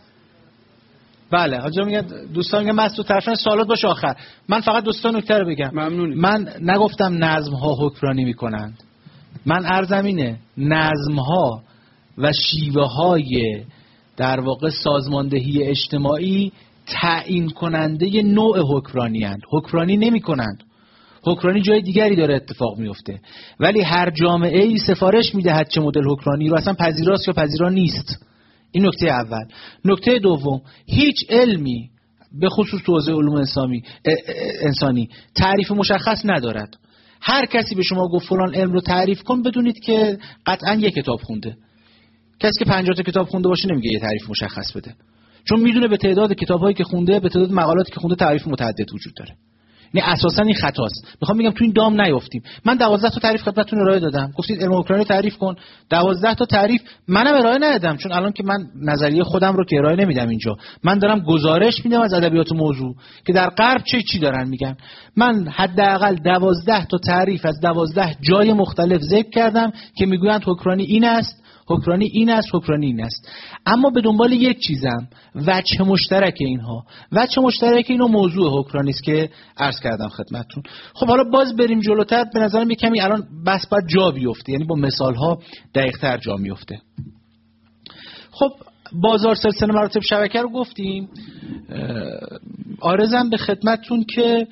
A: بله حاجا میگن دوستان میگن بس تو طرفن سوالات باشه آخر. من فقط دوستان نکته رو بگم.
B: ممنونی.
A: من نگفتم نظم ها حکمرانی میکنند. من عرضم اینه نظم ها و شیوه های در واقع سازماندهی اجتماعی تعیین کننده نوع حکمرانی اند. حکمرانی نمی کنند. حکمرانی جای دیگری داره اتفاق میفته. ولی هر جامعه ای سفارش میدهد چه مدل حکمرانی رو، اصلا پذیراست یا پذیرا نیست. این نکته اول. نکته دوم، هیچ علمی به خصوص تو حوزه علوم انسانی انسانی تعریف مشخص ندارد. هر کسی به شما گفت فلان علم رو تعریف کن، بدونید که قطعا یک کتاب خونده. کسی که پنجاه تا کتاب خونده باشه نمیگه یه تعریف مشخص بده، چون میدونه به تعداد کتابایی که خونده، به تعداد مقالاتی که خونده تعریف متعدد وجود داره. یعنی اساسا این خطاست. میخوام بگم تو این دام نیافتیم. من دوازده تا تعریف خدمتتون ارائه دادم. گفتید علم حکمرانی تعریف کن. دوازده تا تعریف منم ارائه ندادم، چون الان که من نظریه خودم رو که ارائه نمیدم اینجا. من دارم گزارش میدم از ادبیات موضوع که در غرب چه چی دارن میگن. من حداقل دوازده تا تعریف از دوازده جای مختلف ذکر کردم که میگویند حکمرانی این است، حکمرانی این است، حکمرانی این است. اما به دنبال یک چیزم، وجه مشترک اینها. وجه مشترک اینو موضوع حکمرانی است که عرض کردم خدمتتون. خب حالا باز بریم جلوتر. به نظرم یک کمی الان بس باید جا بیفته، یعنی با مثال ها دقیق‌تر جا میفته. خب بازار سلسله مراتب شبکه رو گفتیم. عارضم به خدمتتون که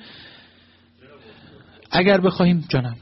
A: اگر بخوایم جانم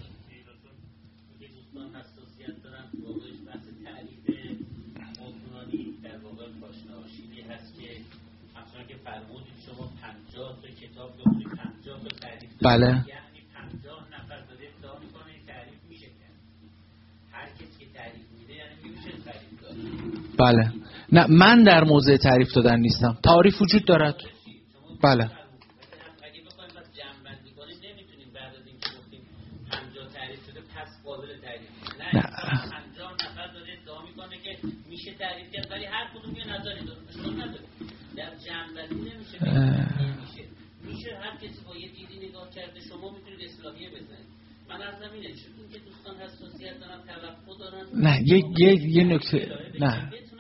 A: بله
C: یعنی پنجاه نفر داره ادعا میکنه این تعریف میشه کرد. هر کسی که تعریف میده یعنی میشه تعریف داد.
A: بله نه من در موضع تعریف دادن نیستم. تعریف وجود دارد. بله
C: اگه بخوایم بس جمع بندی کنیم نمیتونیم بعد از اینکه گفتیم پنجاه تعریف شده پس قابل تعریف نه, نه. پنجاه نفر داره ادعا میکنه که میشه تعریف کرد ولی هر کدوم یه نظری داره. شما نداره. در جمع بندی نمیشه. نمیشه. میشه هر کسی با یه دیدی نگاه کرده شما میتونید اصلاحیه بزنید. من عرضم اینه چون که دوستان حساسیت دارن توقع دارن
A: نه یه یه یه نکته نه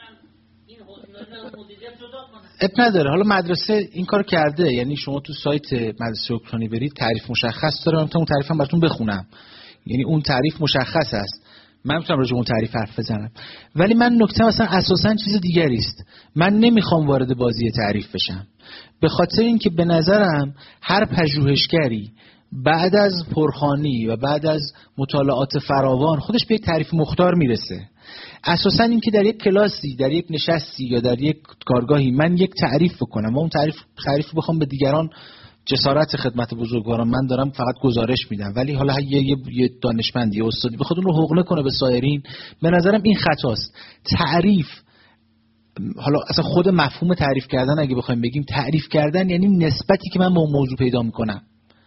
A: اب نداره. حالا مدرسه این کار کرده، یعنی شما تو سایت مدرسه اوکراینی برید تعریف مشخص داره. من میتونم اون تعریف هم براتون بخونم، یعنی اون تعریف مشخص است. من میتونم راجع به اون تعریف حرف بزنم، ولی من نکته مثلا اساسا چیز دیگری است. من نمیخوام وارد بازی تعریف بشم، به خاطر اینکه به نظرم هر پژوهشگری بعد از پرخوانی و بعد از مطالعات فراوان خودش به یک تعریف مختار میرسه. اساسا اینکه در یک کلاسی، در یک نشستی یا در یک کارگاهی من یک تعریف بکنم و اون تعریف تعریف بخوام به دیگران جسارت خدمت بزرگواران من دارم فقط گزارش میدم، ولی حالا یه یه, یه دانشمندی استادی بخواد اون رو حقنه کنه به سایرین، به نظرم این خطاست. تعریف، حالا اصلا خود مفهوم تعریف کردن اگه بخوایم بگیم، تعریف کردن یعنی نسبتی که من با موضوع پیدا میکنم.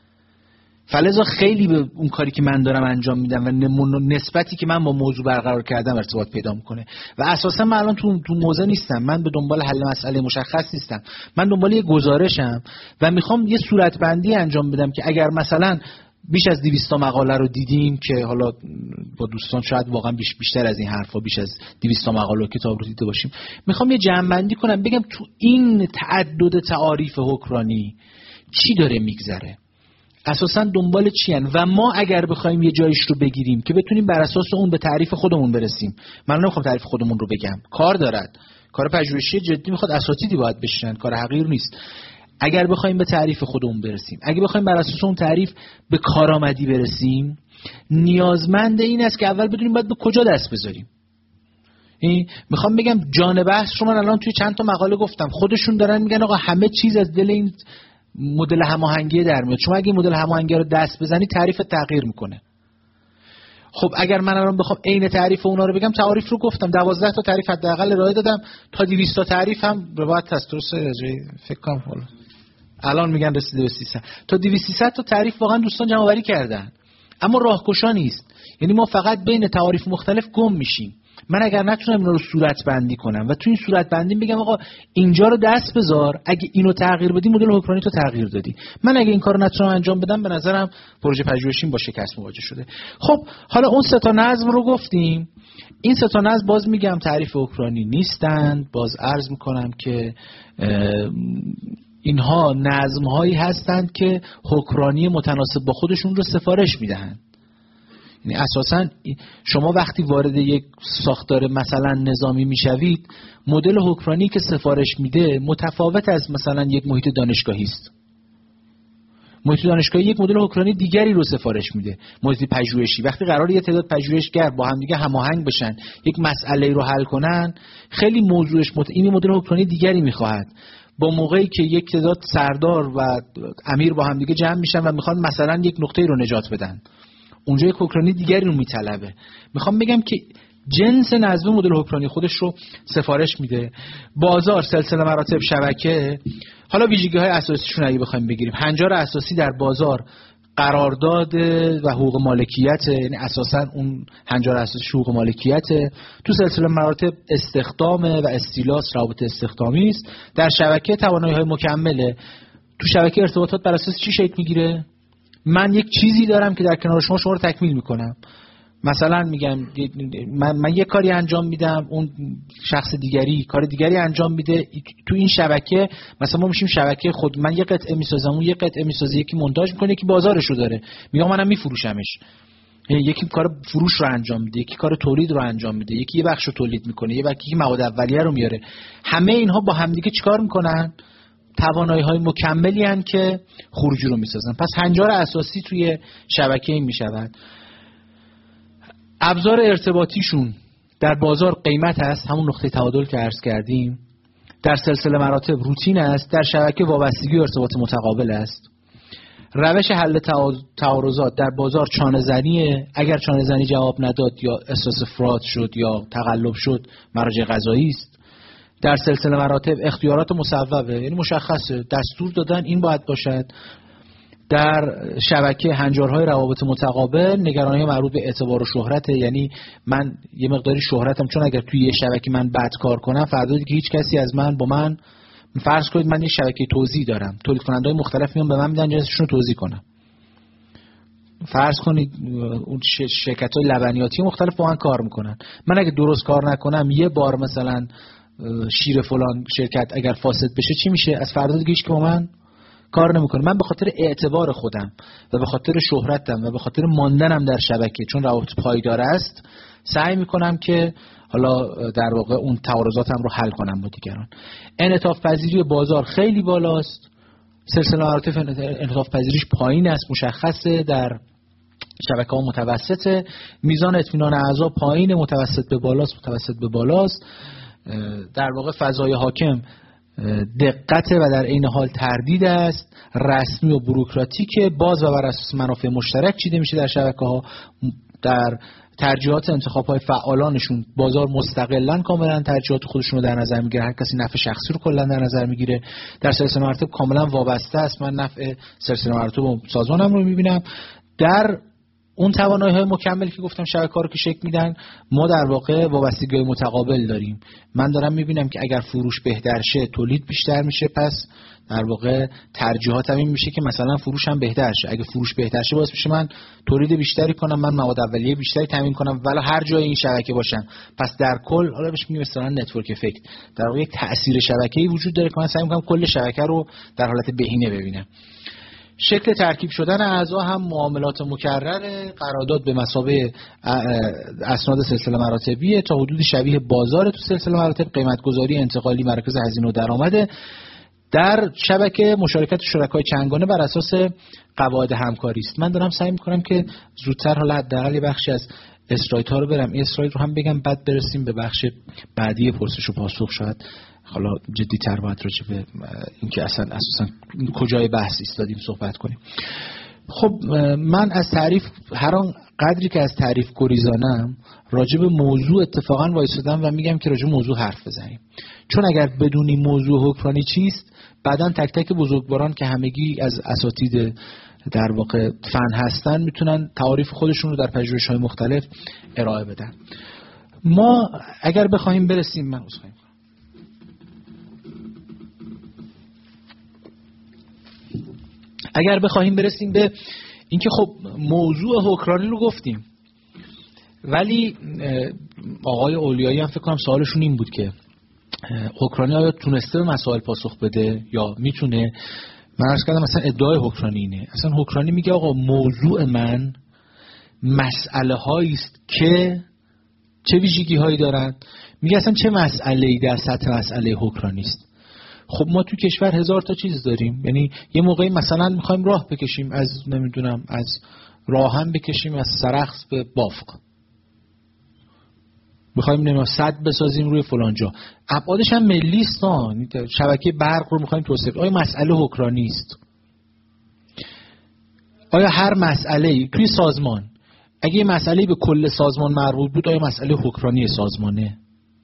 A: فلذا خیلی به اون کاری که من دارم انجام میدم و نسبتی که من با موضوع برقرار کردم ارتباط پیدا میکنه. و اساسا من الان تو تو موضوع نیستم، من به دنبال حل مسئله مشخص نیستم، من دنبال یه گزارشم و میخوام یه صورتبندی انجام بدم که اگر مثلا بیش از دویست تا مقاله رو دیدیم که حالا با دوستان شاید واقعا بیش بیشتر از این حرفا بیش از دویست تا مقاله و کتاب رو دیده باشیم، میخوام یه جمع‌بندی کنم بگم تو این تعدد تعاریف حکرانی چی داره میگذره، اساسا دنبال چی هن؟ و ما اگر بخوایم یه جایش رو بگیریم که بتونیم بر اساس اون به تعریف خودمون برسیم. من نمیخوام تعریف خودمون رو بگم، کار دارد، کار پژوهشی جدی میخواد، اساتیدی باید بشن، کار حقیر نیست. اگر بخوایم به تعریف خودمون برسیم، اگه بخوایم بر اساس اون تعریف به کارآمدی برسیم، نیازمند این است که اول بدونیم باید به کجا دست بذاریم. این میخوام بگم جان بحث رو من الان توی چند تا مقاله گفتم، خودشون دارن میگن آقا همه چیز از دل این مدل هماهنگی در میاد. شما اگه مدل هماهنگی رو دست بزنی تعریف تغییر میکنه. خب اگر من الان بخوام عین تعریف اونا رو بگم، تعریف رو گفتم دوازده تا تعریف حداقل ارائه دادم، تا دویست تا تعریف هم روایت هست، درسته؟ فکر کنم حالا الان میگن رسیده به سیصد تا دویست سیصد تا تعریف واقعا دوستان جمع آوری کردن، اما راهگشا نیست. یعنی ما فقط بین تعاریف مختلف گم میشیم. من اگر نتونم اینا رو صورت بندی کنم و تو این صورت بندی بگم آقا اینجا رو دست بذار، اگه اینو تغییر بدی مدل حکمرانی تو تغییر دادی، من اگه این کارو نتونم انجام بدم به نظرم پروژه پژوهشیم با شکست مواجه شده. خب حالا اون سه تا نظم رو گفتیم. این سه تا نظم باز میگم تعریف حکمرانی نیستند. باز عرض میکنم که اینها نظم‌هایی هستند که حکمرانی متناسب با خودشون رو سفارش میدهند. یعنی اساساً شما وقتی وارد یک ساختار مثلا نظامی میشوید، مدل حکمرانی که سفارش میده متفاوت از مثلا یک محیط دانشگاهی است. محیط دانشگاهی یک مدل حکمرانی دیگری رو سفارش میده. محیط پژوهشی وقتی قراره یه تعداد پژوهشگر با هم دیگه هماهنگ بشن، یک مسئله رو حل کنن، خیلی موضوعش مت... این مدل حکمرانی دیگری میخواهد. با موقعی که یک تعداد سردار و امیر با هم دیگه جمع میشن و میخوان مثلا یک نقطه رو نجات بدن، اونجا یک حکمرانی دیگری رو میطلبه. میخوام بگم که جنس نظم مدل حکمرانی خودش رو سفارش میده. بازار، سلسله مراتب، شبکه، حالا ویژگی‌های اساسیشون اگه بخوایم بگیریم، هنجار اساسی در بازار قرارداد و حقوق مالکیت، یعنی اساساً اون هنجار اساسی حقوق مالکیت. تو سلسله مراتب استخدام و استیلاس، رابطه استخدامی است. در شبکه توانایی‌های مکمله. تو شبکه ارتباطات بر اساس چی شکل میگیره؟ من یک چیزی دارم که در کنار شما شما رو تکمیل میکنم. مثلا میگم من, من یک کاری انجام میدم، اون شخص دیگری کار دیگری انجام میده. تو این شبکه مثلا ما میشیم شبکه خود. من یک قطعه میسازم، اون یک قطعه میسازه، یکی مونتاژ میکنه، یکی بازارشو داره، میگم منم میفروشمش. یکی کار فروش رو انجام میده، یکی کار تولید رو انجام میده، یکی یه بخش رو تولید میکنه، یه بخشی مواد اولیه رو میاره. همه اینها با همدیگه چیکار میکنن؟ توانایی های مکملی هستند که خروجی رو میسازن. پس هنجار اساسی توی شبکه این میشود. ابزار ارتباطیشون در بازار قیمت است، همون نقطه تعادل که عرض کردیم. در سلسله مراتب روتین است. در شبکه وابستگی و ارتباط متقابل است. روش حل تعارضات در بازار چانه زنیه. اگر چانه زنی جواب نداد یا احساس فراد شد یا تقلب شد، مراجع قضایی است. در سلسله مراتب اختیارات مصوبه، یعنی مشخصه، دستور دادن این باید باشد. در شبکه هنجارهای روابط متقابل نگرانی مربوط به اعتبار و شهرت، یعنی من یه مقداری شهرتم، چون اگر توی یه شبکه من بد کار کنم فردا دیگه هیچ کسی از من با من، فرض کنید من یه شبکه توزیع دارم، تولید کننده‌های مختلف میان به من میدن جنسشون رو توزیع کنم. فرض کنید اون شرکت‌های لبنیاتی مختلف با من کار میکنن. من اگه درست کار نکنم یه بار مثلا شیر فلان شرکت اگر فاسد بشه چی میشه؟ از فردا دیگه هیچ که با من کار نمیکنه. من به خاطر اعتبار خودم و به خاطر شهرتم و به خاطر ماندنم در شبکه، چون روابط پایدار است، سعی میکنم که حالا در واقع اون تعارضاتم رو حل کنم با دیگران. انعطاف پذیری بازار خیلی بالاست. سلسله مراتب انعطاف پذیریش پایین است، مشخصه. در شبکه ها متوسطه. میزان اطمینان اعضا پایین، متوسط به بالاست، متوسط به بالاست. در واقع فضای حاکم دقت و در عین حال تردید است. رسمی و بوروکراتیکه. باز و بر اساس منافع مشترک چیده میشه در شبکه ها. در ترجیحات انتخاب های فعالانشون بازار مستقلاً کاملا ترجیحات خودشون رو در نظر میگیره، هر کسی نفع شخصی رو کلا در نظر میگیره. در سلسله مراتب کاملا وابسته است، من نفع سلسله مراتب و سازمانم رو میبینم. در اون توانایی های مکملی که گفتم شبکه ها رو که شکل میدن، ما در واقع وابستگی متقابل داریم. من دارم میبینم که اگر فروش بهتر شه تولید بیشتر میشه، پس در واقع ترجیحاتم این میشه که مثلا فروش هم بهتر شه. اگه فروش بهتر شه باعث میشه من تولید بیشتری کنم، من مواد اولیه بیشتری تامین کنم، ولی هر جای این شبکه باشم. پس در کل حالا بهش میگیم مثلا نتورک افکت، در واقع یک تاثیر شبکه‌ای وجود داره که من سعی میکنم کل شبکه رو در حالت بهینه ببینم. شکل ترکیب شدن اعضا هم معاملات مکرره. قرارداد به مثابه اسناد سلسله مراتبیه، تا حدودی شبیه بازار تو سلسله مراتب. قیمت گذاری انتقالی مراکز هزینه و درآمده. در شبکه مشارکت شرکای چندگانه بر اساس قواعد همکاری است. من دارم سعی میکنم که زودتر حالا حداقل یه بخشی از اسلاید ها رو برم، این اسلاید رو هم بگم، بعد برسیم به بخش بعدی پرسش و پاسخ. شاید حالا جدی تر باید راجع به اینکه اصلا اساسا کجای بحث ایستادیم صحبت کنیم. خب من از تعریف هر آن قدری که از تعریف گریزانم، راجع به موضوع اتفاقا وایسادم و میگم که راجع به موضوع حرف بزنیم، چون اگر بدونی موضوع حکمرانی چیست، بعداً تک تک بزرگواران که همگی از اساتید در واقع فن هستن میتونن تعاریف خودشون رو در پژوهش‌های مختلف ارائه بدن. ما اگر بخوایم برسیم من عذرخواهی می‌کنم. اگر بخوایم برسیم به اینکه خب موضوع حکمرانی رو گفتیم، ولی آقای اولیایی هم فکر کنم سوالشون این بود که حکمرانی آیا تونسته به مسائل پاسخ بده یا میتونه. من عرض کردم مثلا ادعای حکمرانی اینه، اصلا حکمرانی میگه آقا موضوع من مسئله هایی است که چه ویژگی هایی دارند. میگه اصلا چه مسئله ای در سطح مسئله حکمرانی است. خب ما تو کشور هزار تا چیز داریم، یعنی یه موقعی مثلا میخوایم راه بکشیم از نمیدونم از راهن بکشیم از سرخس به بافق، میخوایم نمیدونم سد بسازیم روی فلان جا، ابعادش هم ملی است. شبکه برق رو میخوایم توسعه، آیا مسئله حکمرانی است؟ آیا هر مسئله توی سازمان اگه یه مسئله به کل سازمان مربوط بود، آیا مسئله حکمرانی سازمانه؟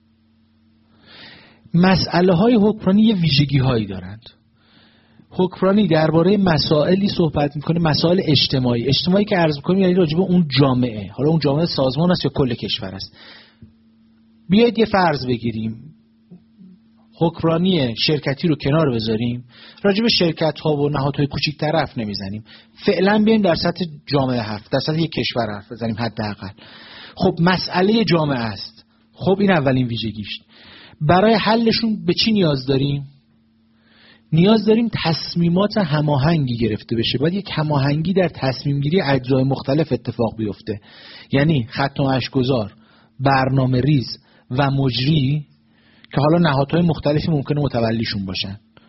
A: مسئله های حکمرانی یه ویژگی هایی دارند. حکمرانی درباره مسائلی صحبت میکنه، مسائل اجتماعی. اجتماعی که عرض میکنیم یعنی راجع به اون جامعه، حالا اون جامعه سازمان است یا کل کشور است. بیایید یه فرض بگیریم، حکمرانی شرکتی رو کنار بذاریم، راجع به شرکت ها و نهادهای کوچیک‌تر حرف نمیزنیم، فعلا بیایم در سطح جامعه حرف، در سطح یک کشور حرف بزنیم حداقل. خب مسئله جامعه است. خب این اولین ویژگیش. برای حلشون به چی نیاز داریم؟ نیاز داریم تصمیمات هماهنگی گرفته بشه. باید یک هماهنگی در تصمیم گیری اجزای مختلف اتفاق بیفته. یعنی خط و مشگذار، برنامه ریز و مجری که حالا نهادهای مختلفی ممکنه متولیشون باشن.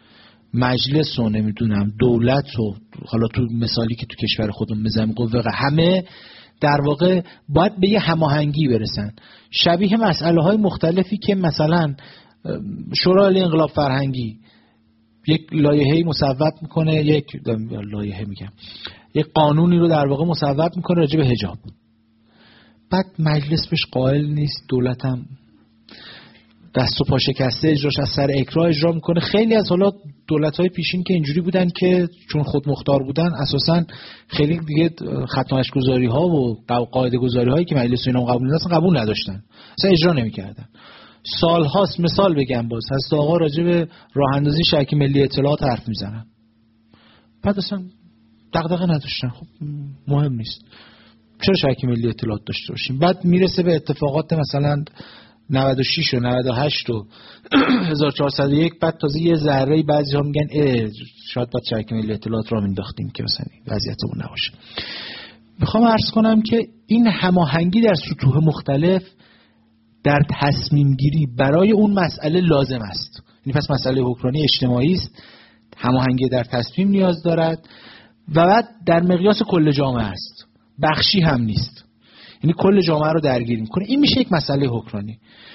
A: مجلس و نمیدونم دولت و حالا تو مثالی که تو کشور خودمون میزنیم قوه همه در واقع باید به یه هماهنگی برسن، شبیه مسئله های مختلفی که مثلا شورای انقلاب فرهنگی یک لایحه‌ای مصوب میکنه، یک لایحه میگم یک قانونی رو در واقع مصوب میکنه راجع به حجاب، بعد مجلس بهش قائل نیست، دولت هم دست و پا شکسته اجراش از سر اکراه اجرا میکنه. خیلی از حالا دولت‌های پیشین که اینجوری بودن که چون خود مختار بودن اساساً خیلی دیگه ختمش گذاری ها و قاعده گذاری هایی که مجلس اینا قبول نداشتن قبول نداشتن، اصلا اجرا نمی‌کردن. سال هاست مثال بگم باز هست آقا راجع به راه اندازی شبکه ملی اطلاعات حرف میزنن، بعد اصلا دغدغه نداشتن، خب مهم نیست چرا شبکه ملی اطلاعات داشته باشیم. بعد میرسه به اتفاقات مثلا نود و شش و نود و هشت و هزار و چهارصد و یک، بعد تازه یه ذره بعضی ها میگن اه شاید باید شبکه ملی اطلاعات را مینداختیم که مثلا وضعیتمون نباشه. میخوام عرض کنم که این هماهنگی در سطوح مختلف در تصمیم گیری برای اون مسئله لازم است. یعنی پس مسئله حکمرانی اجتماعی است، هماهنگی در تصمیم نیاز دارد و بعد در مقیاس کل جامعه است، بخشی هم نیست، یعنی کل جامعه رو درگیر میکنه. این میشه یک مسئله حکمرانی.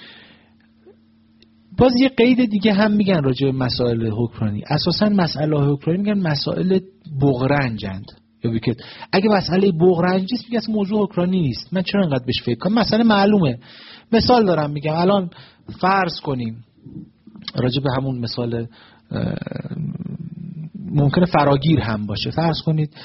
A: باز یه قید دیگه هم میگن راجع به مسائل حکمرانی، اساسا مسئله حکمرانی میگن مسائل بغرنجند، یا بگید اگه مسئله بغرنج نیست میگه اصلا موضوع حکمرانی نیست، من چرا انقدر بهش فکر کنم؟ مسئله معلومه. مثال دارم میگم، الان فرض کنیم راجع به همون مثال ممکنه فراگیر هم باشه، فرض کنید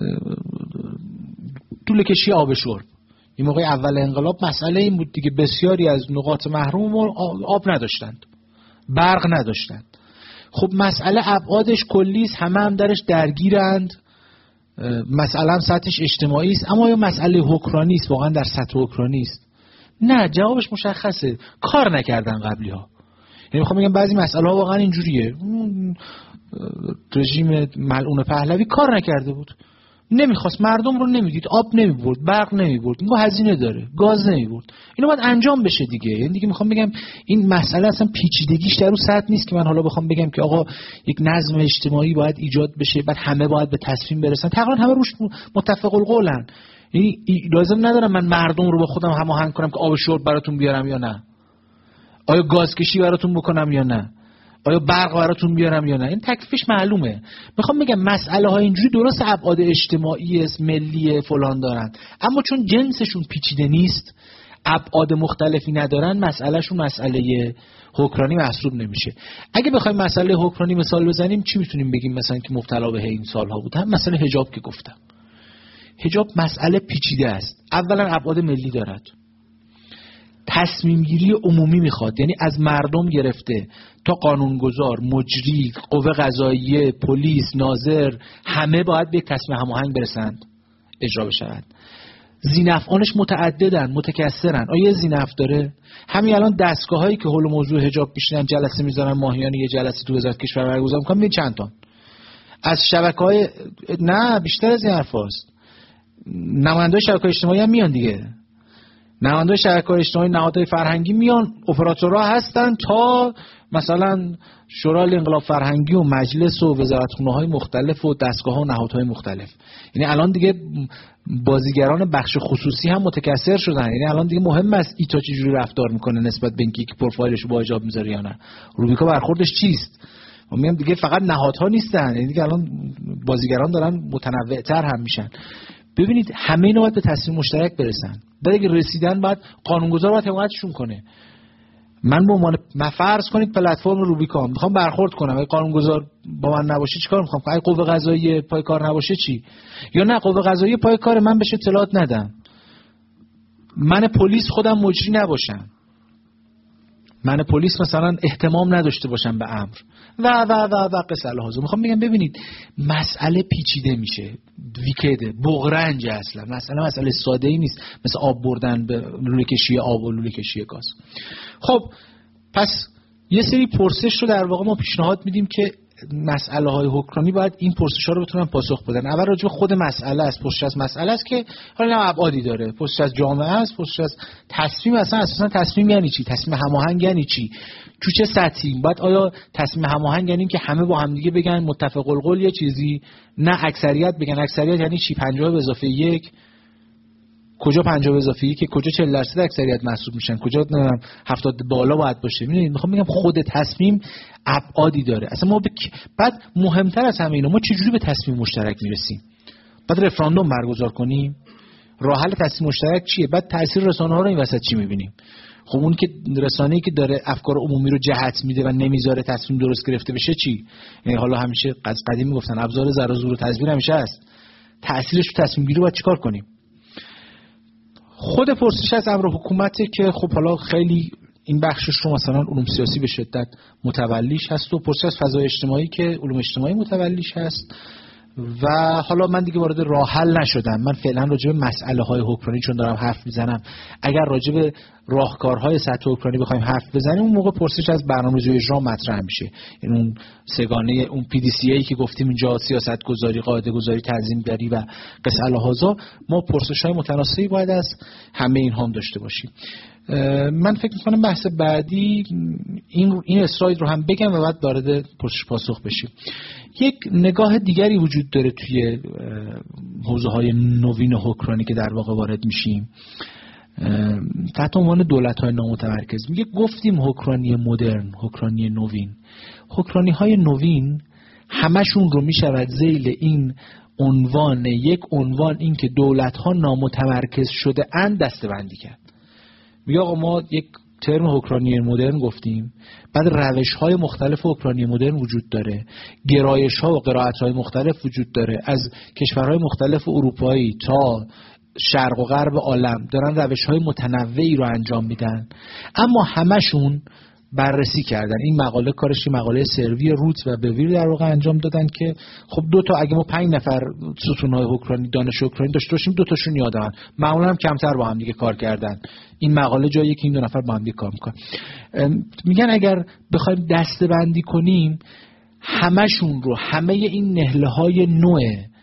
A: طول کشی آب شرب، این موقع اول انقلاب مسئله این بود دیگه، بسیاری از نقاط محروم آب نداشتند، برق نداشتند. خب مسئله ابعادش کلی است، همه هم درش درگیرند، مسئله هم سطحش اجتماعی است، اما یا مسئله حکمرانی است، واقعا در سطح حکمرانی است؟ نه، جوابش مشخصه، کار نکردن قبلی ها. یعنی میخوام بگم بعضی مسئله ها واقعا اینجوریه، رژیم ملعون پهلوی کار نکرده بود، نمیخواست، مردم رو نمیدید، آب نمیبرد، برق نمیبرد، میگه هزینه داره، گاز نمیبرد، اینو باید انجام بشه دیگه. یعنی دیگه میخوام بگم این مسئله اصلا پیچیدگیش در اون سطح نیست که من حالا بخوام بگم که آقا یک نظم اجتماعی باید ایجاد بشه بعد همه باید به تصمیم برسن، تقریبا همه روش متفق القولن. یعنی لازم ندارم من مردم رو با خودم هماهنگ کنم که آب شرب براتون بیارم یا نه، آیا گاز کشی براتون بکنم یا نه، آیا برق براتون بیارم یا نه، این تکلیفش معلومه. میخوام بگم مسئله های اینجوری درست ابعاد اجتماعی است، ملی فلان دارن، اما چون جنسشون پیچیده نیست، ابعاد مختلفی ندارن، مسئلهشون مسئله حکمرانی محسوب نمیشه. اگه بخوایم مسئله حکمرانی مثال بزنیم چی میتونیم بگیم مثلا که مبتلا به این سالها بود؟ هم مسئله حجاب که گفتم، حجاب مسئله پیچیده است، اولا ابعاد ملی دارد، تصمیم گیری عمومی میخواد، یعنی از مردم گرفته تا قانونگذار، مجری، قوه قضاییه، پلیس، ناظر، همه باید به تصمیم هماهنگ برسند اجرا بشود. ذینفعانش متعددن، متکثرن. آیا ذینفع داره؟ همین الان دستگاهایی که حول موضوع حجاب میشینن جلسه میذارن، ماهیانه یه جلسه تو وزارت کشور برگزار میکنن، ببین چند تا از شبکه‌های، نه بیشتر از این حرفاست، نماینده‌های شبکه‌های اجتماعی هم میان دیگه، نماینده‌های شبکه‌های اجتماعی، نهادهای فرهنگی میان، اپراتورها هستن تا مثلا شورای انقلاب فرهنگی و مجلس و وزارتخونه‌های مختلف و دستگاه‌ها و نهادهای مختلف. یعنی الان دیگه بازیگران بخش خصوصی هم متکثر شدن، یعنی الان دیگه مهم است ایتا چجوری رفتار میکنه نسبت به اینکه پروفایلش رو با حجاب میذاره یا نه، روبیکا برخوردش چیست. ما میگم دیگه فقط نهادها نیستن، یعنی دیگه الان بازیگران دارن متنوع‌تر هم میشن. ببینید همه اینا باید به تصمیم مشترک برسن، بعد اگه رسیدن بعد قانونگذار باید حمایتشون کنه. من به عنوان فرض کنید پلتفرم روبیکا میخوام برخورد کنم، اگه قانونگذار با من نباشه چیکار میخوام کنم؟ اگه قوه قضاییه پای کار نباشه چی؟ یا نه قوه قضاییه پای کار من بشه اطلاعات ندم، من پلیس خودم مجری نباشم، من پلیس مثلا اهتمام نداشته باشم به امر و و و و قصه الهازو. میخوام بگم ببینید مسئله پیچیده میشه، ویکده، بغرنج، اصلا مسئله مسئله ساده ای نیست مثل آب بردن به لوله کشی آب و لوله کشی گاز. خب پس یه سری پرسش رو در واقع ما پیشنهاد میدیم که مسئله های حکمرانی باید این پرسش ها رو بتونن پاسخ بدن. اول راجع به خود مسئله است، پرسش از مسئله است که حالا نه ابعادی داره، پرسش از جامعه است، پرسش از تصمیم. اصلا اساسا تصمیم یعنی چی؟ تصمیم هماهنگ یعنی چی؟ تو چه سطحی؟ بعد آیا تصمیم هماهنگ یعنی که همه با هم دیگه بگن متفق القول یه چیزی، نه اکثریت بگن؟ اکثریت یعنی چی؟ پنجاه به اضافه یک؟ کجا پنجاه به اضافه یک که کجا چهل درصد اکثریت محسوب میشن؟ کجا نمیدونم هفتاد بالا باید باشه؟ میدونید میخوام بگم خود تصمیم ابعادی داره. اصلا ما ب... بعد مهمتر از همه اینا ما چجوری به تصمیم مشترک میرسیم؟ بعد رفراندوم برگزار کنیم؟ راه حل تصمیم مشترک چیه؟ بعد تاثیر رسانه‌ها رو این وسط چی میبینیم؟ خب اون که رسانه‌ای که داره افکار عمومی رو جهت میده و نمیذاره تصمیم درست گرفته بشه چی؟ یعنی حالا همیشه از قدیم میگفتن ابزار زر و زور و تزویر همیشه هست. تاثیرش تو تصمیم گیری باید چیکار کنیم؟ خود پرسش از امر حکومته که خب حالا خیلی این بخشش رو مثلا علوم سیاسی به شدت متولیش هست و پرسش از فضای اجتماعی که علوم اجتماعی متولیش هست. و حالا من دیگه وارد راه حل نشدم، من فعلا راجع به مسئله های حکمرانی چون دارم حرف میزنم، اگر راجع به راهکارهای سطح حکمرانی بخوایم حرف بزنیم اون موقع پرسش از برنامه‌ریزی و اجرا مطرح میشه. این اون سگانه اون پی دی سی ای که گفتیم اینجا، سیاست گذاری، قاعده گذاری، تنظیمگری و قص الهازا، ما پرسش‌های متناسبی باید از همه اینها هم داشته باشیم. من فکر می‌کنم بحث بعدی این این اسلاید رو هم بگم و بعد وارد پرسش پاسخ بشیم. یک نگاه دیگری وجود داره توی حوزه‌های نوین حکمرانی که در واقع وارد میشیم تحت عنوان دولت‌های نامتمرکز. میگه گفتیم حکمرانی مدرن، حکمرانی نوین. حکمرانی‌های نوین همشون رو میشود ذیل این عنوان یک عنوان این که دولت‌ها نامتمرکز شده اند دسته‌بندی کرد. میگه آقا ما یک ترم حکمرانی مدرن گفتیم، بعد روش‌های مختلف حکمرانی مدرن وجود داره، گرایش‌ها و قرائت‌های مختلف وجود داره، از کشورهای مختلف اروپایی تا شرق و غرب عالم دارن روش‌های متنوعی رو انجام میدن، اما همشون بررسی کردن. این مقاله کارش مقاله سروی روت و بویر در واقع انجام دادن که خب دو تا اگه ما پنج نفر ستون‌های حکمرانی دانش حکمرانی داشته باشیم دو تاشون یادن، معمولا هم کمتر با هم دیگه کار کردن. این مقاله جایی که این دو نفر با هم دیگه کار میکنن. میگن اگر بخوایم دسته‌بندی کنیم همشون رو، همه این نهله‌های نوع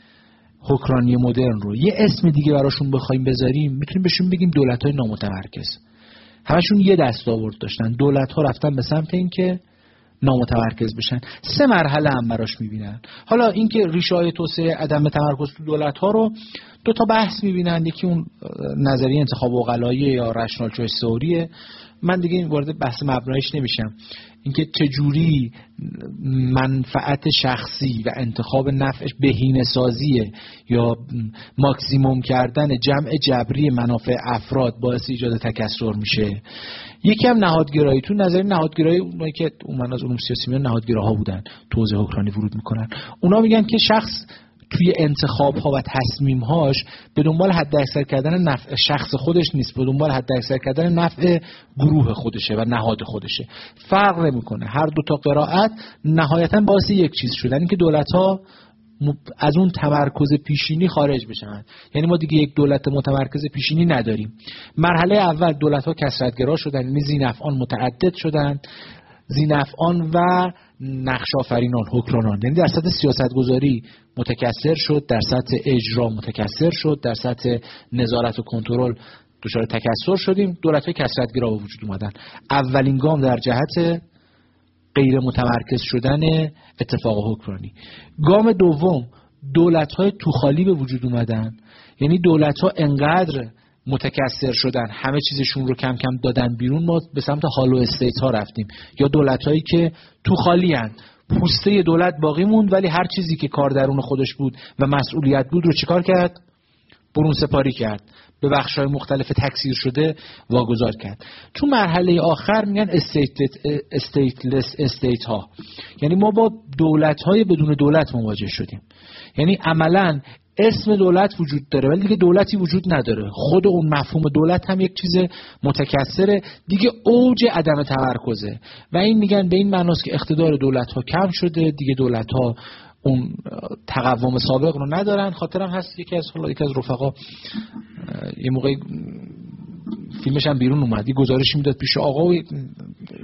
A: حکمرانی مدرن رو یه اسم دیگه براشون بخوایم بذاریم میتونیم بهشون بگیم دولت‌های نامتمرکز. همشون یه دستاورد داشتن، دولت‌ها رفتن به سمت این که نامتمرکز بشن. سه مرحله هم براش میبینن. حالا اینکه ریشه‌های توسعه عدم تمرکز تو دولت‌ها رو دو تا بحث میبینن، یکی اون نظریه انتخاب عقلایی یا رشنال چویس تئوریه، من دیگه وارد بحث مبنایش نمیشم. اینکه چجوری منفعت شخصی و انتخاب نفعش بهینه سازیه یا ماکسیموم کردن جمع جبری منافع افراد باعث ایجاد تکثر میشه. یکی هم نهادگرایی. تو نظریه نهادگرایی اونایی که اون از علوم سیاسی میان نهادگراها بودن تو حوزه حکمرانی ورود میکنن، اونا میگن که شخص توی انتخاب‌ها و تصمیم‌هاش به دنبال حد اکثر کردن نفع شخص خودش نیست، به دنبال حد اکثر کردن نفع گروه خودشه و نهاد خودشه. فرق نمی‌کنه. هر دو تا قرائت نهایتاً باعث یک چیز شدن، اینکه دولت‌ها از اون تمرکز پیشینی خارج بشن. یعنی ما دیگه یک دولت متمرکز پیشینی نداریم. مرحله اول دولت‌ها کثرت‌گرا شدن، یعنی ذی‌نفعان متعدد شدن، ذی‌نفعان و نقش آفرینان، حکمرانان. یعنی در سطح سیاست گذاری متکثر شد، در سطح اجرا متکثر شد، در سطح نظارت و کنترل دچار تکثر شدیم، دولت‌های کثرت‌گرا به وجود اومدن. اولین گام در جهت غیر متمرکز شدن اتفاق حکمرانی. گام دوم دولت‌های توخالی به وجود اومدن، یعنی دولت‌ها انقدر متکثر شدن همه چیزشون رو کم کم دادن بیرون، ما به سمت هالو استیت ها رفتیم، یا دولت‌هایی که تو خالی هن، پوسته دولت باقی موند ولی هر چیزی که کار درون خودش بود و مسئولیت بود رو چیکار کرد؟ برون سپاری کرد، به بخش‌های مختلف تکثیر شده واگذار کرد. تو مرحله آخر میگن استیت استیتلس استیت ها، یعنی ما با دولت‌های بدون دولت مواجه شدیم. یعنی عملاً اسم دولت وجود داره ولی دیگه دولتی وجود نداره، خود اون مفهوم دولت هم یک چیز متکثره دیگه، اوج عدم تمرکزه. و این میگن به این معناست که اقتدار دولت ها کم شده دیگه، دولت ها اون تقوم سابق رو ندارن. خاطرم هست یکی از حالا یکی از رفقا یه موقع فیلمش هم بیرون اومد، یه گزارشی میداد پیش آقا و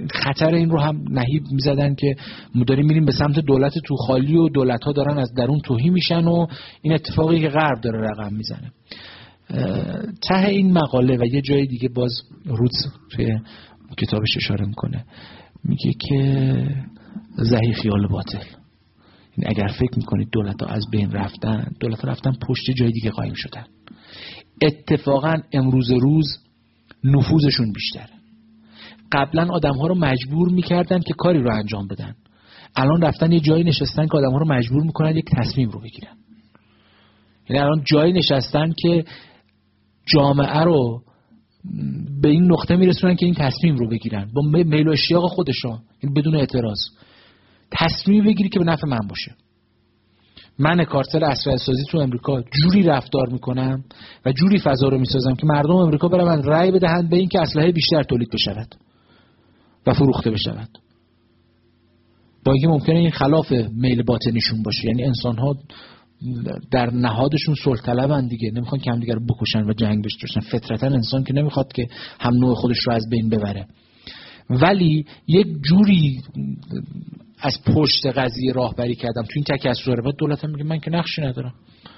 A: خطر این رو هم نهیب میزدن که ما داریم میریم به سمت دولت تو خالی و دولت ها دارن از درون تهی میشن و این اتفاقی که غرب داره رقم میزنه. ته این مقاله و یه جای دیگه باز رودز توی کتابش اشاره میکنه، میگه که زهی خیال باطل. این اگر فکر میکنید دولت ها از بین رفتن، دولت ها رفتن پشت جای دیگه قایم شدن. اتفاقا امروز روز نفوذشون بیشتره. قبلا آدم ها رو مجبور میکردن که کاری رو انجام بدن، الان رفتن یه جایی نشستن که آدم ها رو مجبور میکنن یک تصمیم رو بگیرن. یعنی الان جایی نشستن که جامعه رو به این نقطه میرسونن که این تصمیم رو بگیرن با میل و اشتیاق خودشون، این بدون اعتراض تصمیم بگیری که به نفع من باشه. من کارتل اسلحه سازی تو امریکا جوری رفتار میکنم و جوری فضا رو میسازم که مردم امریکا برن رأی بدهند به این که اسلحه بیشتر تولید بشود و فروخته بشود، با اینکه ممکنه این خلاف میل باطنیشون باشه. یعنی انسان ها در نهادشون صلح طلبن دیگه، نمیخوان که همدیگه رو بکشن و جنگ داشته باشن. فطرتا انسان که نمیخواد که هم نوع خودش رو از بین ببره، ولی یک جوری از پشت قضیه راهبری کردم تو این تکثر. بعد دولت هم میگه من که نقشی ندارم.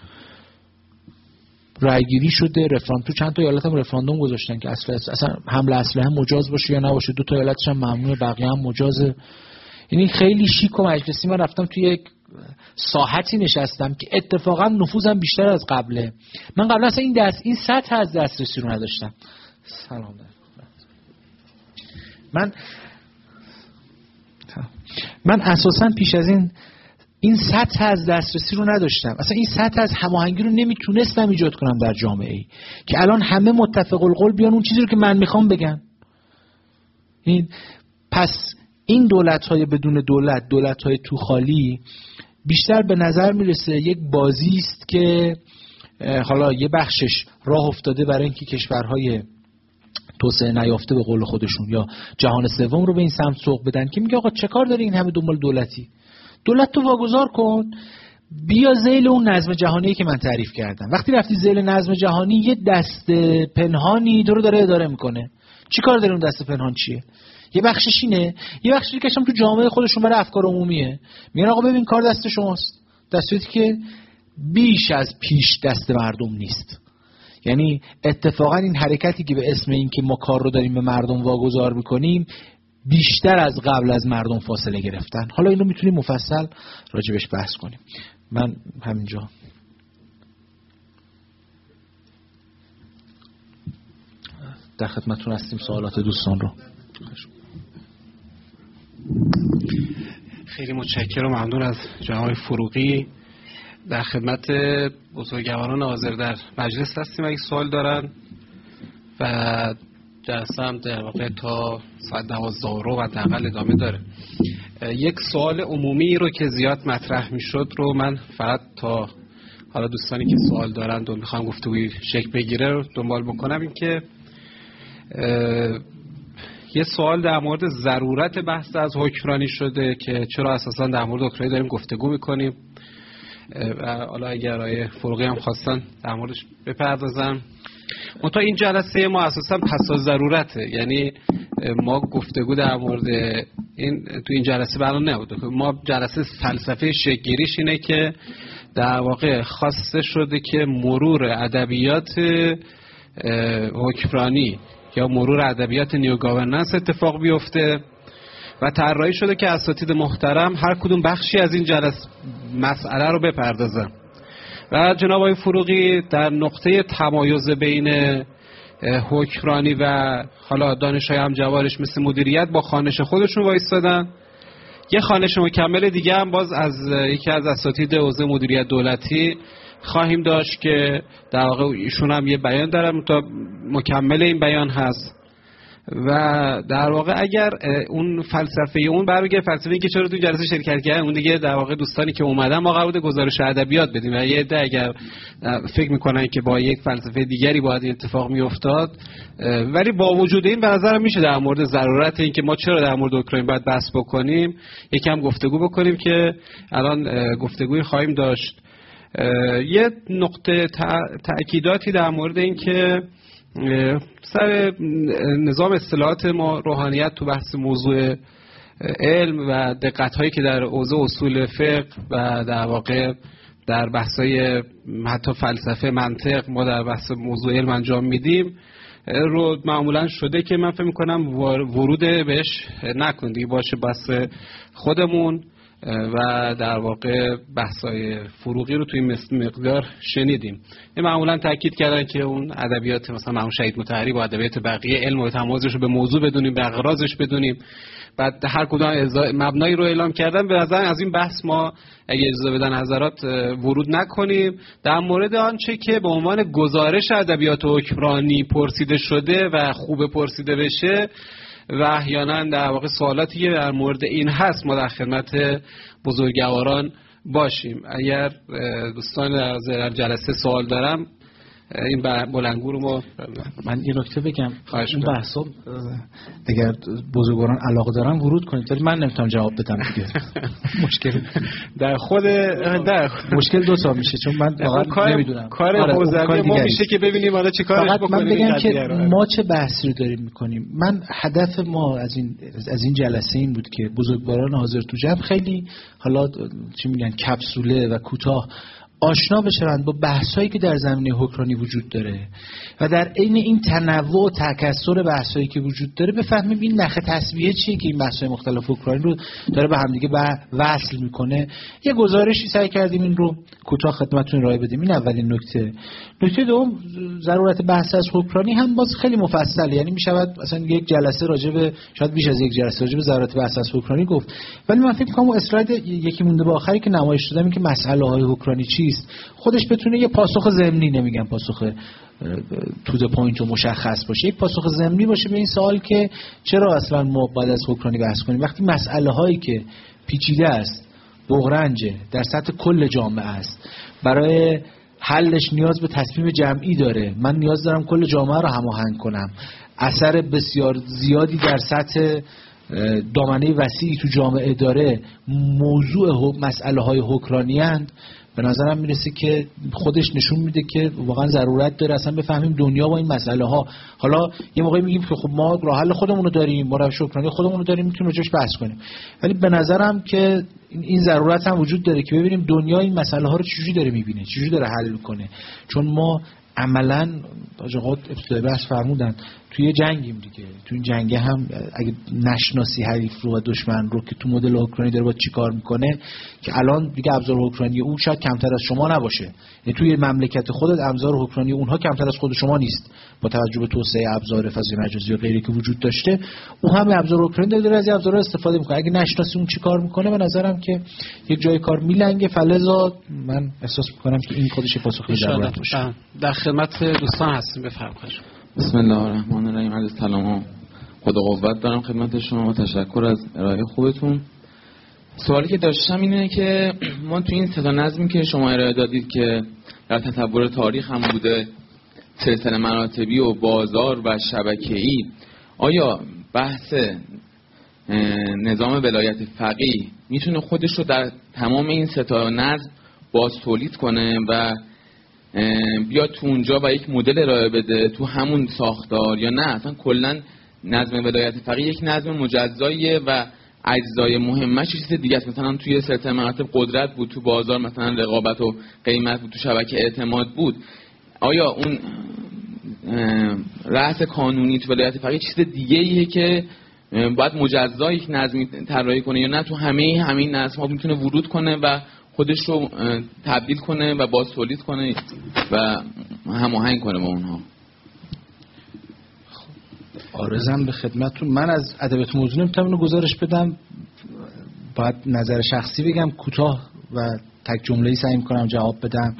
A: رایگیری شده، رفراندوم تو چند تا ایالت هم رفراندوم گذاشتن که اصلا اصلا حمل اسلحه مجاز باشه یا نباشه. دو تا ایالتش هم ممنوعه، بقیه هم مجازه. یعنی خیلی شیک و مجلسی. من رفتم توی یک ساحتی نشستم که اتفاقا نفوذم بیشتر از قبله. من قبلا اصلا این دست این سطح از دسترسی رو نداشتم. سلام دارم. من من اساسا پیش از این این سطح از دسترسی رو نداشتم. اصلا این سطح از هماهنگی رو نمیتونستم ایجاد کنم در جامعه ای که الان همه متفق القول بیان اون چیزی رو که من میخوام بگن. این پس این دولت‌های بدون دولت، دولت‌های تو خالی، بیشتر به نظر میرسه یک بازی است که حالا یه بخشش راه افتاده برای اینکه کشورهای توسعه نیافته به قول خودشون یا جهان سوم رو به این سمت سوق بدن که میگه آقا چه کار داری این همه دنبال دولتی؟ دولت تو واگذار کن، بیا ذیل اون نظم جهانی که من تعریف کردم. وقتی رفتی ذیل نظم جهانی، یه دست پنهانی تو رو داره اداره میکنه. چی کار داره اون دست پنهان چیه؟ یه بخشش اینه، یه بخشی دیگه هم تو جامعه خودشون برای افکار عمومیه. میگن آقا ببین کار دست شماست، دستی که بیش از پیش دست مردم نیست. یعنی اتفاقا این حرکتی که به اسم این که ما کار رو داریم به مردم واگذار میکنیم، بیشتر از قبل از مردم فاصله گرفتن. حالا اینو میتونیم مفصل راجبش بحث کنیم. من همینجا در خدمتتون هستیم. سوالات دوستان رو.
D: خیلی متشکرم و ممنون از جناب فروغی. در خدمت بزرگواران حاضر در مجلس هستیم اگه سوال دارن و جلسه هم در واقع تا ساعت دوازده رو و حداقل ادامه داره. یک سوال عمومی رو که زیاد مطرح میشد رو من فقط تا حالا دوستانی که سوال دارند و میخوان گفتگوی شکل بگیره رو دنبال بکنم. این که یه سوال در مورد ضرورت بحث از حکمرانی شده که چرا اساسا در مورد حکمرانی داریم گفتگو میکنیم و حالا اگر آقای فروغی هم خواستن در موردش بپردازم. منتها این جلسه ما اساسا پس از ضرورته، یعنی ما گفتگو در مورد این تو این جلسه برام نبود. ما جلسه فلسفه شکل‌گیریش اینه که در واقع خواسته شده که مرور ادبیات حکمرانی یا مرور ادبیات نیو گاورننس اتفاق بیفته و طراحی شده که اساتید محترم هر کدوم بخشی از این جلسه مسئله رو بپردازن و جناب آقای فروغی در نقطه تمایز بین حکمرانی و حالا دانش‌های همجوارش مثل مدیریت با خوانش خودشون وایستادن. یه خوانش مکمل دیگه هم باز از یکی از اساتید حوزه مدیریت دولتی خواهیم داشت که در واقع ایشون هم یه بیان دارن تا مکمل این بیان هست و در واقع اگر اون فلسفه اون برمیگه فلسفه این که چرا تو جلسه شرکت کردن، اون دیگه در واقع دوستانی که اومدن ما قرار بود گزارش ادبیات بدیم و یه عده اگر فکر میکنن که با یک فلسفه دیگری باید این اتفاق میافتاد، ولی با وجود این به نظرم میشه در مورد ضرورت این که ما چرا در مورد اوکراین باید بحث بکنیم یکم گفتگو بکنیم که الان گفتگوی خواهیم داشت. یه نقطه تأکیداتی در مورد این که سر نظام اصطلاحات ما روحانیت تو بحث موضوع علم و دقت هایی که در حوزه اصول فقه و در واقع در بحث‌های حتی فلسفه منطق ما در بحث موضوع علم انجام میدیم رو معمولا شده که من فکر می‌کنم ورود بهش نکنیم، باشه بحث خودمون و در واقع بحث‌های فروغی رو توی مقدار شنیدیم. این معمولا تاکید کردن که اون ادبیات مثلا مرحوم شهید مطهری با ادبیات بقیه علم و تمایزش رو به موضوع بدونیم، به اغراضش بدونیم، بعد هر کدوم مبنایی رو اعلام کردن. به نظر از این بحث ما اگه اجازه بدن حضرات ورود نکنیم. در مورد آنچه که به عنوان گزارش ادبیات حکمرانی پرسیده شده و خوب پرسیده بشه و احیانا در واقع سوالاتی که در مورد این هست ما در خدمت بزرگواران باشیم. اگر دوستان در جلسه سوال دارم این بلندگو رو ما
A: من این نکته بگم، این بحثا اگر بزرگواران علاقه دارن ورود کنید، ولی من نمیتونم جواب بدم دیگه. مشکل
D: در خود در
A: مشکل دو تا میشه، چون من واقعا نمیدونم
D: کار حوزوی ما میشه که ببینیم حالا چه کارش بکنیم.
A: من بگم که ما چه بحثی رو داریم میکنیم. من هدف ما از این از این جلسه این بود که بزرگواران حاضر تو جمع خیلی حالا چی میگن کپسوله و کوتاه آشنا بشن با بحثایی که در زمینه حکمرانی وجود داره و در عین این تنوع و تکثر بحثایی که وجود داره بفهمیم این نخ تسبیحه چیه که این بحث‌های مختلف حکمرانی رو داره به هم دیگه وصل میکنه. یه گزارشی سعی کردیم این رو کوتاه خدمتتون ارائه بدیم. این اولین نکته. نکته دوم، ضرورت بحث از حکمرانی هم باز خیلی مفصله، یعنی میشود مثلا یک جلسه راجع به شاید بیش از یک جلسه راجع به ضرورت بحث از حکمرانی گفت، ولی من فکر می‌کنم اسلاید یکی مونده به آخری که نمایش دادم این که مسئله‌های حکمرانی چیست خودش بتونه یه پاسخ ضمنی، نمیگم پاسخ تو د پوینت و مشخص باشه، یک پاسخ ضمنی باشه به این سوال که چرا اصلا ما باید از حکمرانی بحث کنیم وقتی مسئله هایی که پیچیده است، بغرنجه، در سطح کل جامعه است، برای حلش نیاز به تصمیم جمعی داره، من نیاز دارم کل جامعه رو هماهنگ کنم، اثر بسیار زیادی در سطح دامنه وسیعی تو جامعه داره، موضوع مسئله های حکمرانی اند، به نظرم میرسه که خودش نشون میده که واقعا ضرورت داره اصلا بفهمیم دنیا با این مسئله ها. حالا یه موقعی میگیم که خب ما راه حل خودمون رو داریم، ما روش حکمرانی خودمون رو داریم، میتونیم راجعش بحث کنیم، ولی به نظرم که این ضرورت هم وجود داره که ببینیم دنیا این مسئله ها رو چجوری داره میبینه، چجوری داره حل میکنه. چون ما عملاً آقا ابتدای بحث فرمودن توی جنگیم دیگه، تو این جنگ هم اگه نشناسی حریف رو و دشمن رو که تو مدل حکمرانی داره با چی کار میکنه که الان دیگه ابزار حکمرانی اون شاید کمتر از شما نباشه، یعنی توی مملکت خودت ابزار حکمرانی اونها کمتر از خود شما نیست با توجه به توسعه ابزار فضای مجازی و غیری که وجود داشته، اون هم ابزار حکمرانی داره از این ابزارها استفاده میکنه. اگه نشناسی اون چی کار میکنه به نظرم که یک جای کار میلنگه، فلزا من احساس میکنم که این خودش پاسخ ضرورت باشه.
D: در خدمت دوستان هستیم، بفرمایید.
E: بسم الله الرحمن الرحیم. عرض سلام و خدا قوت دارم خدمت شما و تشکر از ارائه خوبتون. سوالی که داشتم اینه که ما تو این سه تا نظمی که شما ارائه دادید که در تصور تاریخ هم بوده، سلسله مراتبی و بازار و شبکه‌ای، آیا بحث نظام ولایت فقیه میتونه خودش رو در تمام این سه تا نظم باز تولید کنه و بیاد تو اونجا و یک مدل ارائه بده تو همون ساختار، یا نه اصلا کلا نظم ولایت فقیه یک نظم مجزاییه و اجزای مهمش چیز دیگه است؟ مثلا توی سلسله مراتب قدرت بود، تو بازار مثلا رقابت و قیمت بود، تو شبکه اعتماد بود. آیا اون رأس قانونی تو ولایت فقیه چیز دیگه ایه که باید مجزا یک نظمی طراحی کنه، یا نه تو همه همین نظم ها میتونه ورود کنه و خودش رو تبدیل کنه و باز تولید کنه و هماهنگ کنه با اونها؟
A: آرزم به خدمتتون. من از ادبیات موضوع نمیتونم اینو گزارش بدم، باید نظر شخصی بگم کوتاه و تک جمله‌ای سعی می‌کنم جواب بدم.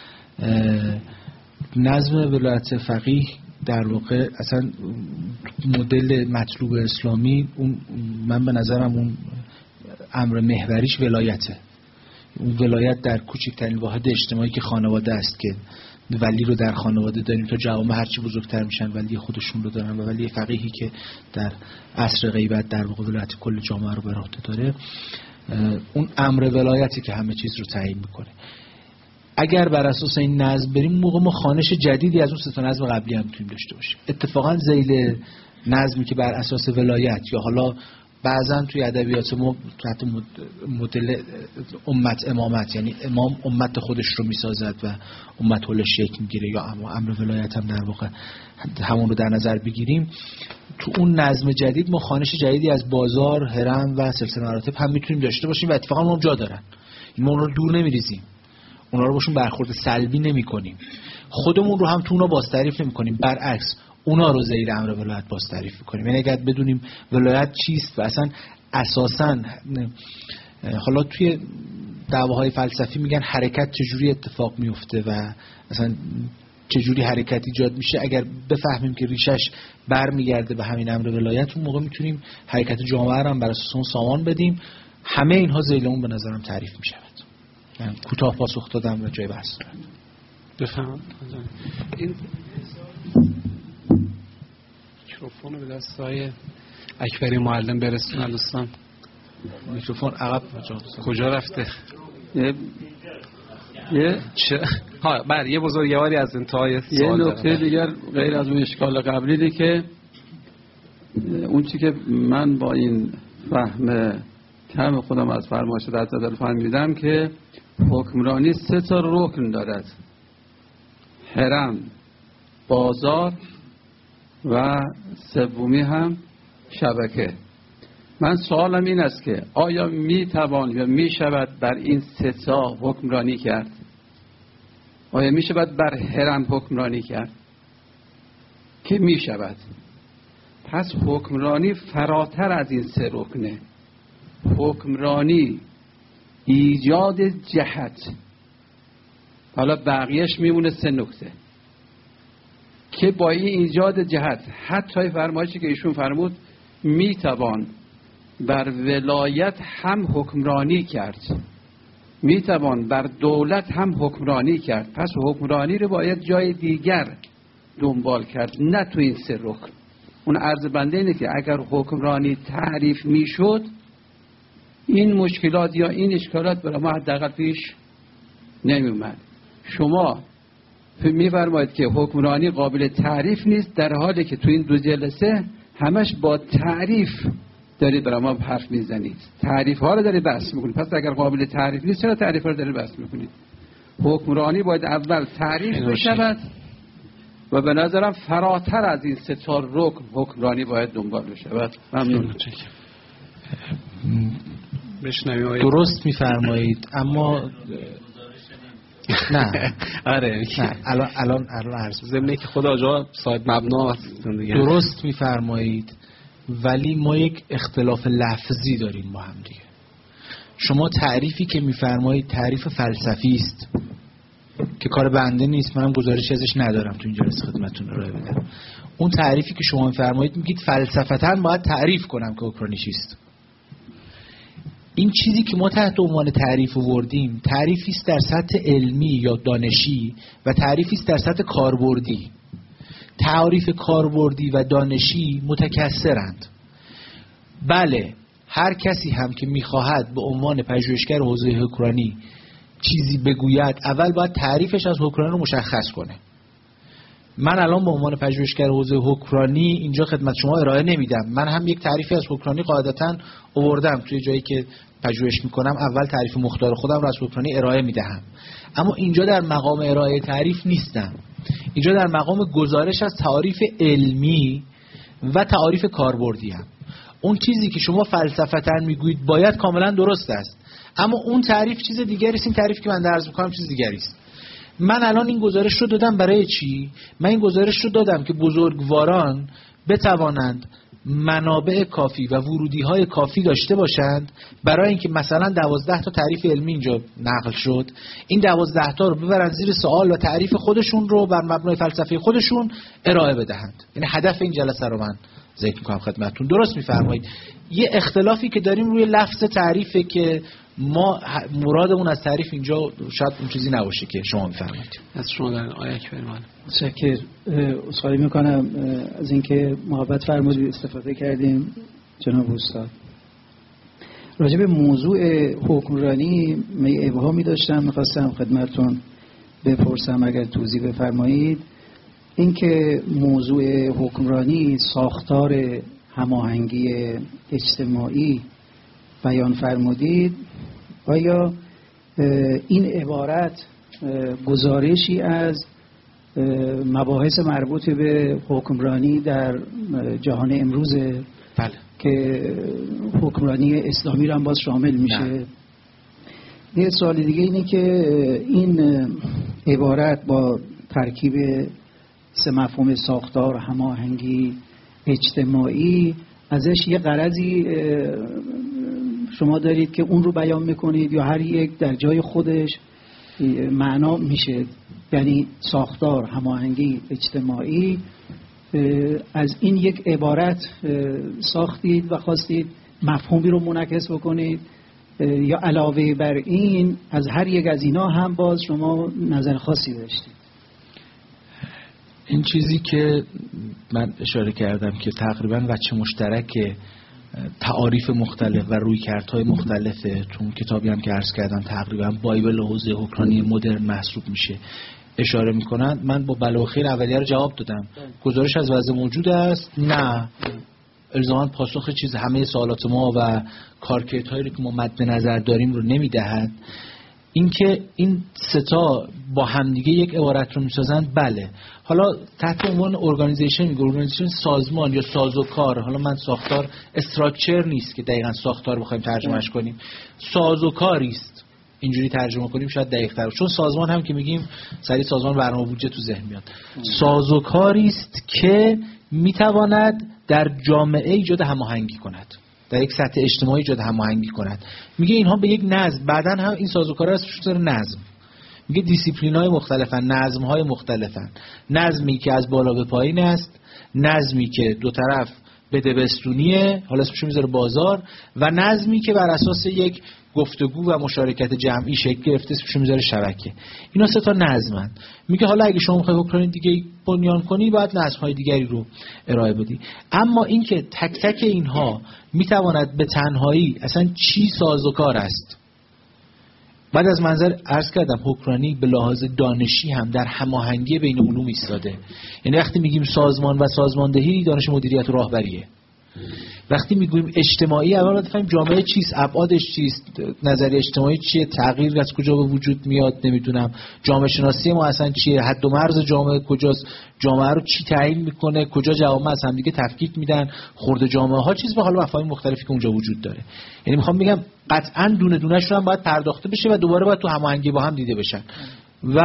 A: نظم ولایت فقیه در واقع اصلا مدل مطلوب اسلامی، اون من به نظرم اون امر محوریش ولایته. اون ولایت در کوچکترین واحد اجتماعی که خانواده است که ولی رو در خانواده داریم، تا جوامع هرچی بزرگتر میشن ولی خودشون رو دارن و ولی فقیهی که در عصر غیبت در واقع ولایت کل جامعه رو بر عهده داره، اون امر ولایتی که همه چیز رو تعیین میکنه. اگر بر اساس این نظم بریم موقع ما خوانش جدیدی از اون سه تا نظم قبلی هم میتونیم داشته باشیم. اتفاقا ذیل نظمی که بر اساس ولایت یا حالا بعضا توی ادبیات ما تحت مدل امت امامت، یعنی امام امت خودش رو میسازد و امت حول شکل میگیره، یا اما امر ولایت هم در واقع همون رو در نظر بگیریم، تو اون نظم جدید ما خوانش جدیدی از بازار، هرم و سلسله مراتب هم میتونیم داشته باشیم و اتفاقا ما جا دارن. ما اون رو دور نمیریزیم، اونا رو باشون برخورد سلبی نمی‌کنیم، خودمون رو هم تو اونا باز تعریف نمی‌کنیم، برعکس اونا رو زیر امر ولایت باز تعریف می‌کنیم. یعنی اگر بدونیم ولایت چیست و اصلا اساساً حالا توی دعواهای فلسفی میگن حرکت چجوری اتفاق میفته و اصلا چجوری حرکت ایجاد میشه، اگر بفهمیم که ریشش برمیگرده به همین امر ولایت، اون موقع میتونیم حرکت جامعه رو هم بر اساس اون سامان بدیم. همه اینها ذیل اون به نظرم تعریف میشه. من کوتاه پاسخ دادم و جای بحث دارم.
D: بفهم. این میکروفون رو به دست های اکبری معلم برسونن دوستان.
A: میکروفون عقب
D: کجا رفته؟
B: یه یه
D: چه ها بله یه بزرگواری از انتهای
B: یه نکته دیگر غیر از اون اشکال قبلی دی که اون چی که من با این فهم کم خودم از فرمایش در زدل فهمیدم که حکمرانی سه تا رکن دارد: حرم، بازار و سومی هم شبکه. من سوالم این است که آیا می توان یا می شود بر این سه تا حکمرانی کرد؟ آیا می شود بر حرم حکمرانی کرد؟ که می شود. پس حکمرانی فراتر از این سه رکنه. حکمرانی ایجاد جهت. حالا بقیهش میمونه سه نکته که با این ایجاد جهت حتی فرمایشی که ایشون فرمود میتوان بر ولایت هم حکمرانی کرد، میتوان بر دولت هم حکمرانی کرد. پس حکمرانی رو باید جای دیگر دنبال کرد، نه تو این سه رکن. اون عرض بنده اینه که اگر حکمرانی تعریف میشد این مشکلات یا این اشکالات برای ما حداقل پیش نمی اومد. شما میفرمایید که حکمرانی قابل تعریف نیست، در حالی که تو این دو جلسه همش با تعریف دارید برای ما حرف میزنید، تعریف ها رو دارید بحث میکنید. پس اگر قابل تعریف نیست چرا تعریف ها رو دارید بحث میکنید؟ حکمرانی باید اول تعریف بشود و به نظرم فراتر از این سه تا رکن حکمرانی باید دنبال بشود. ممنون.
A: درست میفرمایید، اما نه
D: آره
A: نه الان الان الان عرض
D: ضمن که خود آجا صاحب مبنا است.
A: درست میفرمایید، ولی ما یک اختلاف لفظی داریم با هم دیگه. شما تعریفی که میفرمایید تعریف فلسفی است که کار بنده نیست، منم گزارشی ازش ندارم تو این جلسه خدمتتون ارائه بدم. اون تعریفی که شما میفرمایید میگید فلسفتاً باید تعریف کنم که حکمرانی چیست. این چیزی که ما تحت عنوان تعریف آوردیم تعریفی است در سطح علمی یا دانشی و تعریفی است در سطح کاربردی. تعریف کاربردی و دانشی متکثرند. بله، هر کسی هم که میخواهد به عنوان پژوهشگر حوزه حکمرانی چیزی بگوید اول باید تعریفش از حکمرانی رو مشخص کنه. من الان به عنوان پژوهشگر حوزه حکمرانی اینجا خدمت شما ارائه نمیدم. من هم یک تعریفی از حکمرانی قاعدتاً آوردم توی جایی که پژوهش میکنم، اول تعریف مختار خودم رو از حکمرانی ارائه میدهم. اما اینجا در مقام ارائه تعریف نیستم، اینجا در مقام گزارش از تعریف علمی و تعریف کاربردی هم. اون چیزی که شما فلسفتاً میگویید باید کاملا درست است، اما اون تعریف چیز دیگری است، این تعریفی که من عرض میکنم چیز دیگری است. من الان این گزارش رو دادم برای چی؟ من این گزارش رو دادم که بزرگواران بتوانند منابع کافی و ورودی‌های کافی داشته باشند برای اینکه مثلا دوازده تا تعریف علمی اینجا نقل شد، این دوازده تا رو ببرن زیر سوال و تعریف خودشون رو بر مبنای فلسفه خودشون ارائه بدهند. یعنی هدف این جلسه رو من ذکر می‌کنم خدمتتون. درست می‌فرمایید. یه اختلافی که داریم روی لفظ تعریفه که ما مرادمون از تعریف اینجا شاید اون چیزی نباشه که شما می‌فرمایید.
D: از شما در آیه که بریم.
F: متشکرم. عذرخواهی می‌کنم از اینکه محبت فرمودید استفاده کردیم جناب استاد. راجع به موضوع حکمرانی می ابهامی داشتم، می‌خواستم خدمتتون بپرسم اگر توضیح بفرمایید، اینکه موضوع حکمرانی ساختار هماهنگی اجتماعی بیان فرمودید، آیا این عبارت گزارشی از مباحث مربوط به حکمرانی در جهان امروز
A: بله.
F: که حکمرانی اسلامی رو هم باز شامل میشه؟ نه. یه سوال دیگه اینه که این عبارت با ترکیب سه مفهوم ساختار هماهنگی اجتماعی ازش یه غرضی شما دارید که اون رو بیان میکنید یا هر یک در جای خودش معنا میشه؟ یعنی ساختار هماهنگی اجتماعی از این یک عبارت ساختید و خواستید مفهومی رو منعکس بکنید، یا علاوه بر این از هر یک از اینا هم باز شما نظر خاصی داشتید؟
A: این چیزی که من اشاره کردم که تقریبا وجه مشترک تعاریف مختلف و رویکردهای مختلفه، چون کتابی هم که عرض کردم تقریبا بایبل حوزه حکمرانی مدرن محسوب میشه، اشاره میکنن. من با بلا و خیر اولیه رو جواب دادم. گزارش از وضع موجود است؟ نه، الزاما پاسخ چیز همه سوالات ما و کارکرد هایی که ما مد نظر داریم رو نمیدهد. اینکه این ستا با همدیگه یک عبارت رو میسازن، بله. حالا تحت عنوان ارگانیزیشن میگه، ارگانیزیشن سازمان یا سازوکار. حالا من ساختار استراکچر نیست که دقیقاً ساختار بخوایم ترجمهش کنیم، سازوکاری است اینجوری ترجمه کنیم شاید دقیق تر، چون سازمان هم که میگیم سری سازمان برنامه بودجه تو ذهن میاد. سازوکاری است که میتواند در جامعه ایجاد هماهنگی کند، در یک سطح اجتماعی ایجاد هماهنگی کند. میگه اینها به یک نظم، بعداً هم این سازوکارا اسمش رو نظم میگه، دیسیپلین‌های مختلفن، نظم‌های مختلفن، نظمی که از بالا به پایین است، نظمی که دو طرف بدبستونیه، حالا اسمش رو میذاره بازار، و نظمی که بر اساس یک گفتگو و مشارکت جمعی شکل گرفته، اسمش رو میذاره شبکه. اینا سه تا نظمن. میگه حالا اگه شما میخوای حکمرانی دیگه بنیان کنی باید نظم‌های دیگری رو ارائه بدی، اما اینکه تک تک اینها میتواند به تنهایی اصلا چی سازوکار است. بعد از منظر عرض کردم حکمرانی به لحاظ دانشی هم در هماهنگی بین علوم ایستاده. یعنی وقتی میگیم سازمان و سازماندهی، دانش مدیریت و راهبریه. وقتی میگویم اجتماعی، اول باید بفهمیم جامعه چیست، ابعادش چیست، نظریه اجتماعی چیه، تغییر از کجا به وجود میاد، نمیدونم جامعه شناسی ما اصلا چیه، حد و مرز جامعه کجاست، جامعه رو چی تعیین میکنه، کجا جوامع از هم دیگه تفکیک میدن، خرد جامعه ها چیز، و حالا مفاهیم مختلفی که اونجا وجود داره. یعنی میخوام بگم قطعا دونه دونه شون هم باید پرداخته بشه و دوباره باید تو هماهنگی با هم دیده بشن. و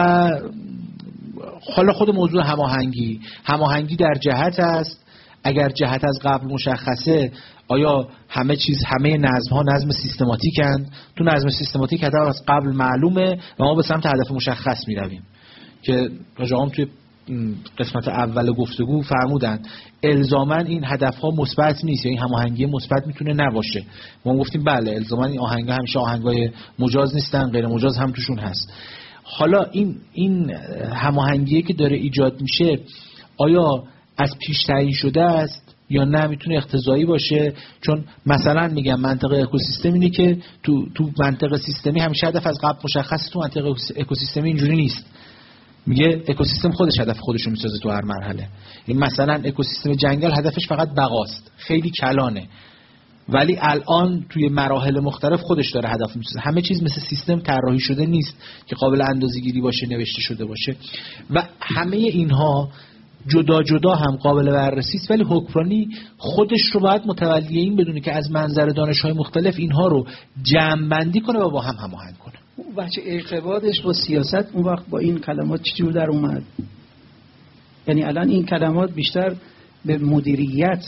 A: حالا خود موضوع هماهنگی، هماهنگی در جهت است، اگر جهت از قبل مشخصه، آیا همه چیز، همه نظم ها نظم سیستماتیکند؟ تو نظم سیستماتیک هدف از قبل معلومه و ما به سمت هدف مشخص می رویم که راجعام توی قسمت اول گفتگو فرمودن الزاما این هدف ها مثبت نیست، یعنی هماهنگی مثبت میتونه نباشه. ما گفتیم بله الزاما این آهنگا همیشه آهنگای مجاز نیستن، غیر مجاز هم توشون هست. حالا این این هماهنگی که داره ایجاد میشه آیا از پیش تعیین شده است یا نه میتونه اقتضایی باشه؟ چون مثلا میگم منطقه اکوسیستم اینه که تو تو منطقه سیستمی همیشه هدف از قبل مشخصه، تو منطقه اکوسیستمی اینجوری نیست. میگه اکوسیستم خودش هدف خودش رو میسازه تو هر مرحله. این مثلا اکوسیستم جنگل هدفش فقط بقاست، خیلی کلانه، ولی الان توی مراحل مختلف خودش داره هدف میسازه. همه چیز مثل سیستم طراحی شده نیست که قابل اندازه‌گیری باشه، نوشته شده باشه، و همه اینها جدا جدا هم قابل بررسی است، ولی حکمرانی خودش رو باید متولی این بدونه که از منظر دانش‌های مختلف اینها رو جمع‌بندی کنه و با هم هماهنگ کنه.
F: بچه ارتباطش با سیاست اون وقت با این کلمات چجور در اومد؟ یعنی الان این کلمات بیشتر به مدیریت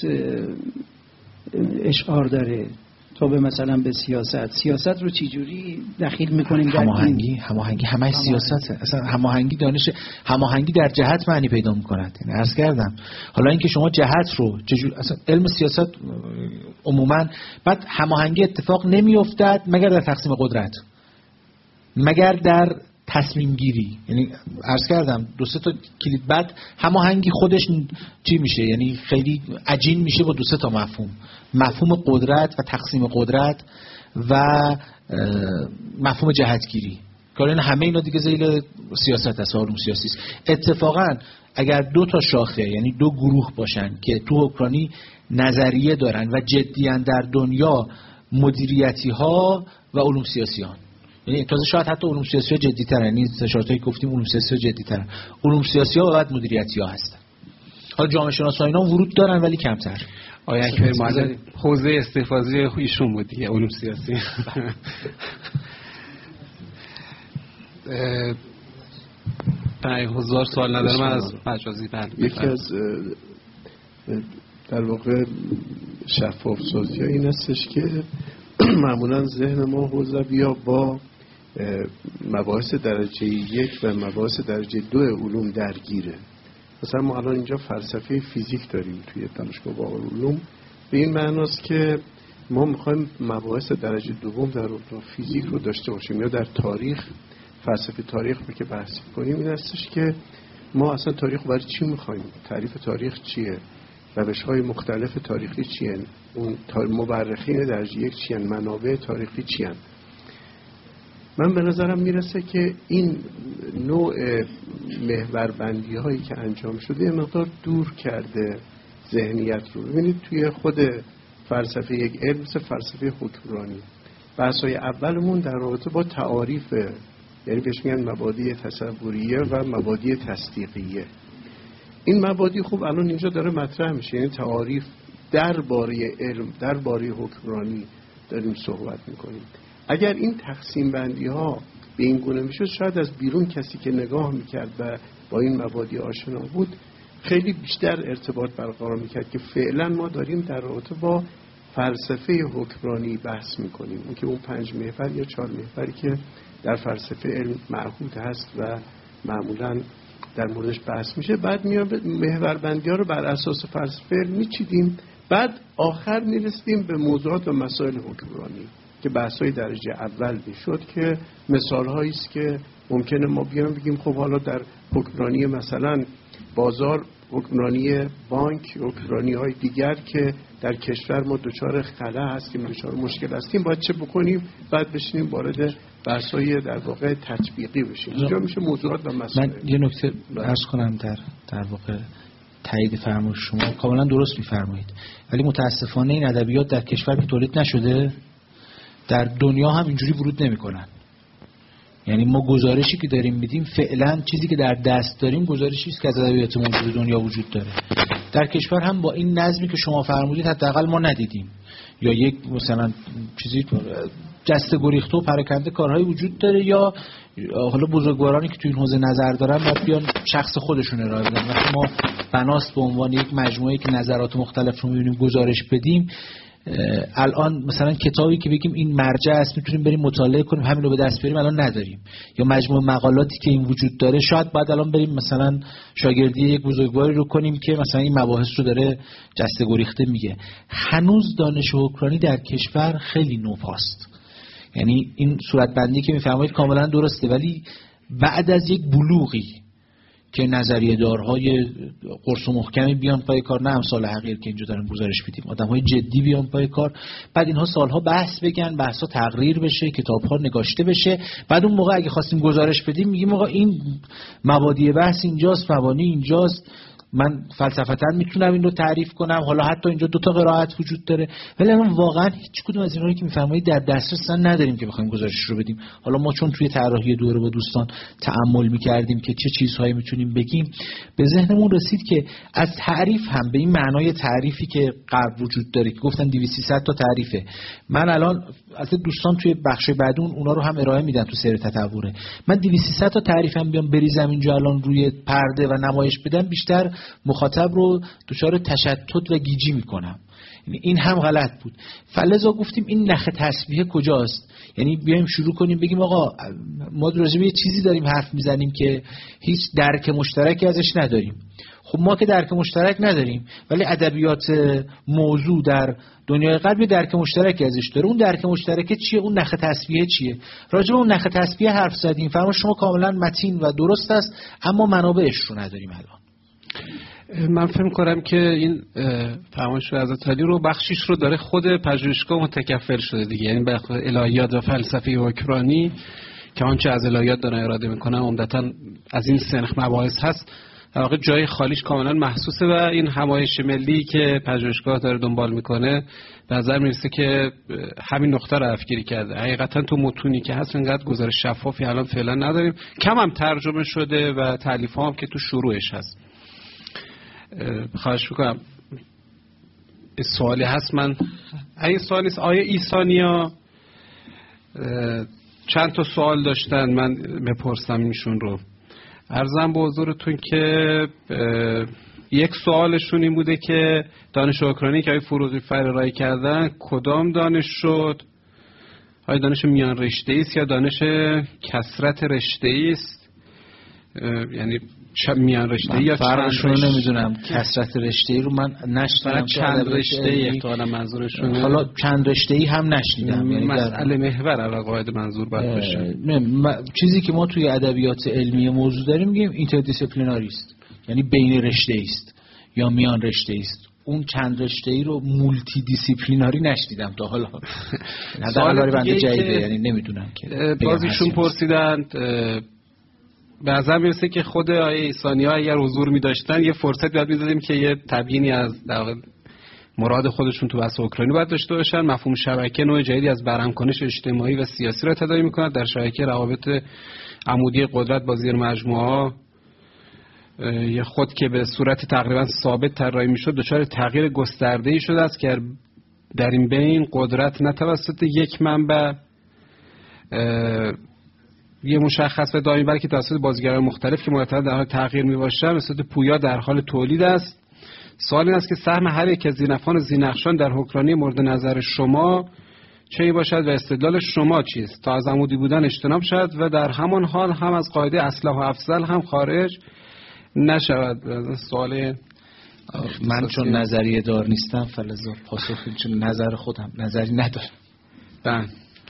F: اشعار داره تا به مثلا به سیاست. سیاست رو چجوری دخیل میکنیم در
A: هماهنگی؟ هماهنگی همه سیاسته. اصلا هماهنگی دانش هماهنگی در جهت معنی پیدا میکند. یعنی عرض کردم حالا اینکه شما جهت رو چجوری، اصلا علم سیاست عموما بعد هماهنگی اتفاق نمیافتد مگر در تقسیم قدرت، مگر در تصمیم گیری. یعنی عرض کردم دو سه تا کلید، بعد هماهنگی خودش چی میشه؟ یعنی خیلی عجین میشه با دو سه تا مفهوم، مفهوم قدرت و تقسیم قدرت و مفهوم جهتگیری. کارین همه اینا دیگه ذیل سیاست هست، علوم سیاسی است. اتفاقا اگر دو تا شاخه یعنی دو گروه باشن که تو اوکراینی نظریه دارن و جدیان در دنیا، مدیریتی ها و علوم سیاسی ها، یعنی تازه شاید حتی علوم سیاسی ها جدی ترن، یعنی استشارتایی گفتیم علوم سیاسی ها جدی ترن، علوم سیاسی ها و بعد مدیریتی ها هستن. حالا جامعه شناسا اینا ورود دارن ولی کمتر.
D: آیا اکبر معلم حوزه استفاضی ایشون بود دیگه، علوم سیاسی. پنج هزار سوال ندارم از مجازی. بله
G: یکی از در واقع شفاف سازی ها این هستش که معمولا ذهن ما حوزوی با مباحث درجه یک و مباحث درجه دو علوم درگیره. مثلا ما الان اینجا فلسفه فیزیک داریم توی دانشگاه باور علوم، به این معناست که ما میخوایم مباحث درجه دوم در فیزیک رو داشته باشیم، یا در تاریخ، فلسفه تاریخ رو که بحث کنیم این هستش که ما اصلا تاریخ رو برای چی میخوایم، تعریف تاریخ چیه، روش‌های مختلف تاریخی چیه، اون مورخین درجه یک چیه، منابع تاریخی چیه. من به نظرم میرسه که این نوع محوربندی هایی که انجام شده مقدار دور کرده ذهنیت رو. ببینید توی خود فلسفه یک علم مثل فلسفه حکمرانی، بحث‌های اولمون در رابطه با تعاریف، یعنی بهش میگن مبادی تصوریه و مبادی تصدیقیه. این مبادی خوب الان اینجا داره مطرح میشه، یعنی تعاریف درباره علم، درباره حکمرانی داریم صحبت میکنیم. اگر این تقسیم بندی ها به این گونه میشد، شاید از بیرون کسی که نگاه میکرد و با این مبادی آشنا بود خیلی بیشتر ارتباط برقرار میکرد که فعلا ما داریم در رابطه با فلسفه حکمرانی بحث میکنیم، اون که اون پنج محور یا چهار محوری که در فلسفه علم معهود هست و معمولا در موردش بحث میشه. بعد میان محوربندی ها رو بر اساس فلسفه علم میچیدیم، بعد آخر میرسیدیم به موضوعات و مسائل حکمرانی که بحث‌های درجه اول میشد، که مثال‌هایی است که ممکنه ما بیان بگیم خب حالا در حکمرانی مثلا بازار، حکمرانی بانک، حکمرانی‌های دیگر که در کشور ما دچار خلا هستیم، دچار مشکل هستیم، باید چه بکنیم؟ بعد بشینیم وارد بحث‌های در واقع تطبیقی بشیم. اینجا میشه موضوعات و مسائل.
A: من یه نکته عرض کنم در در واقع تایید فرمایش شما، کاملا درست می‌فرمایید، ولی متاسفانه این ادبیات در کشور که تولید نشده در دنیا هم اینجوری ورود نمی‌کنن. یعنی ما گزارشی که داریم میدیم فعلا چیزی که در دست داریم گزارشی است که از ادبیات موجود دنیا وجود داره. در کشور هم با این نظمی که شما فرمودید حداقل ما ندیدیم، یا یک مثلا چیزی جسته گریخته و پراکنده کارهایی وجود داره، یا حالا بزرگوارانی که تو این حوزه نظر دارن بعد بیان شخص خودشون ارائه بدن. وقتی ما بناست به عنوان یک مجموعه‌ای که نظرات مختلف رو می‌بینیم گزارش بدیم، الان مثلا کتابی که بگیم این مرجع است میتونیم بریم مطالعه کنیم همین رو به دست بیاریم الان نداریم، یا مجموعه مقالاتی که این وجود داره شاید بعد الان بریم مثلا شاگردی یک بزرگواری رو کنیم که مثلا این مباحث رو داره جسته گریخته میگه. هنوز دانش اوکراینی در کشور خیلی نوپاست، یعنی این صورتبندی که میفرمایید کاملا درسته، ولی بعد از یک بلوغی که نظریه دارهای قرص و محکمی بیان پای کار، نه امثال حقیر که اینجا دارن گزارش میدیم، آدم‌های جدی بیان پای کار، بعد اینها سالها بحث بگن، بحثا تقریر بشه، کتاب‌ها نگاشته بشه، بعد اون موقع اگه خواستیم گزارش بدیم میگیم آقا این مبادی بحث اینجاست، مبانی اینجاست، من فلسفتا میتونم این رو تعریف کنم، حالا حتی اینجا دو تا قرائت وجود داره، ولی الان واقعا هیچ کدوم از اینایی که میفرمایید در دسترس نداریم که بخوایم گزارش رو بدیم. حالا ما چون توی طراحی دوره با دوستان تأمل میکردیم که چه چیزهایی میتونیم بگیم، به ذهنمون رسید که از تعریف هم به این معنای تعریفی که قبل وجود داره که گفتن دویست سیصد تا تعریفه، من الان از دوستان توی بخش بعدون اونا رو هم ارائه میدن تو سیر تطوره، من دویست سیصد تا تعریفم بیام بریزم اینجا الان روی پرده و نمایش بدم، بیشتر مخاطب رو دچار تشتت و گیجی میکنم. این هم غلط بود. فلذا گفتیم این نخ تسبیح کجاست؟ یعنی بیایم شروع کنیم بگیم آقا ما راجع به یه چیزی داریم حرف میزنیم که هیچ درک مشترکی ازش نداریم. خب ما که درک مشترک نداریم، ولی ادبیات موضوع در دنیای غربی درک مشترکی ازش داره. اون درک مشترک چیه؟ اون نخ تسبیح چیه؟ راجع به اون نخ تسبیح حرف زدیم، فرما شما کاملا متین و درست است، اما منابعش رو نداریم. الان
D: من فهم کنم که این فرمایش حضرت علی رو بخشیش رو داره خود پژوهشگاه متکفل شده دیگه، یعنی بخش الهیات و فلسفه اوکراینی که آنچه از الهیات دارن اراده میکنن عمدتاً از این سنخ مباحث هست، در واقع جای خالیش کاملا محسوسه و این همایش ملی که پژوهشگاه داره دنبال میکنه به نظر میرسه که همین نقطه رو افگیری کرده. حقیقتا تو متونی که هست اینقدر گزارش شفافی الان فعلا نداریم، کم هم ترجمه شده و تالیف هم که تو شروعش هست. خواهش میکنم سوالی هست؟ من این سوالی است. آیا ایسانیا چند تا سوال داشتن، من بپرسم ایشون رو. عرضم به حضورتون که یک سوالشون این بوده که دانش اوکراینی که آقای فروغی فر ارائه کردن کدام دانش شد؟ آیا دانش میان رشته‌ای است یا دانش کثرت رشته‌ای است؟ یعنی میان رشته‌ای یا
A: فرقشون رو نمیدونم. کثرت رشته‌ای رو من نشنیدم.
D: چند رشته‌ای احتمالاً منظورشونه.
A: حالا چند رشته‌ای هم نشنیدم. یعنی
D: مسئله محور علاقه منظور باید باشه.
A: نه چیزی که ما توی ادبیات علمی موضوع داریم میگیم اینتردیسیپلیناری است، یعنی بین رشته‌ای است یا میان رشته‌ای است. اون چند رشته‌ای رو مولتی دیسیپلیناری نشنیدم تا حالا. حداقل بنده جدیده، یعنی نمیدونم که
D: بازیشون پرسیدن. به نظر میرسه که خود آیه ایسانیا اگر حضور می‌داشتن یه فرصت باید می‌دادیم که یه تبیینی از در واقع مراد خودشون تو بحث اوکراینی باید داشته باشن. مفهوم شبکه نوع جدیدی از برهمکنش اجتماعی و سیاسی را تداعی می‌کند. در شبکه روابط عمودی قدرت با زیر مجموعه‌ها یه خود که به صورت تقریبا ثابت طراحی می‌شد دچار تغییر گسترده‌ای شده است که در این بین قدرت نه توسط یک منبع یه مشخص و دائمی بلکه توسط بازیگران مختلف که مرتبا در حال تغییر میباشند به صورت پویا در حال تولید است. سوال این است که سهم هر یک از زینفان و زینخشان در حکمرانی مورد نظر شما چه باشد و استدلال شما چیست تا از عمودی بودن اجتناب شد و در همان حال هم از قاعده اصلح و افضل هم خارج نشود؟ سوال
A: من چون نظریه دار نیستم فلزا پاسخی چون نظر خودم نظری ندارم.
D: بله.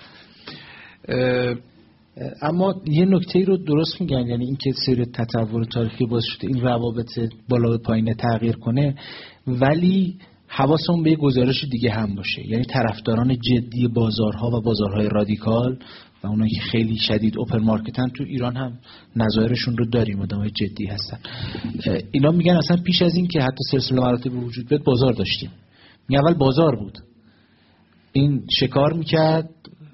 A: اما یه نکته رو درست میگن، یعنی اینکه سیر تطور تاریخی باعث شده این روابط بالا و پایین تغییر کنه، ولی حواسمون به یه گزارش دیگه هم باشه. یعنی طرفداران جدی بازارها و بازارهای رادیکال و اونایی که خیلی شدید اوپن مارکتن تو ایران هم نظایرشون رو داریم، آدمای جدی هستن. اینا میگن اصلا پیش از این که حتی سلسله مراتب وجود بیاد بازار داشتیم. می اول بازار بود، این شکار میکرد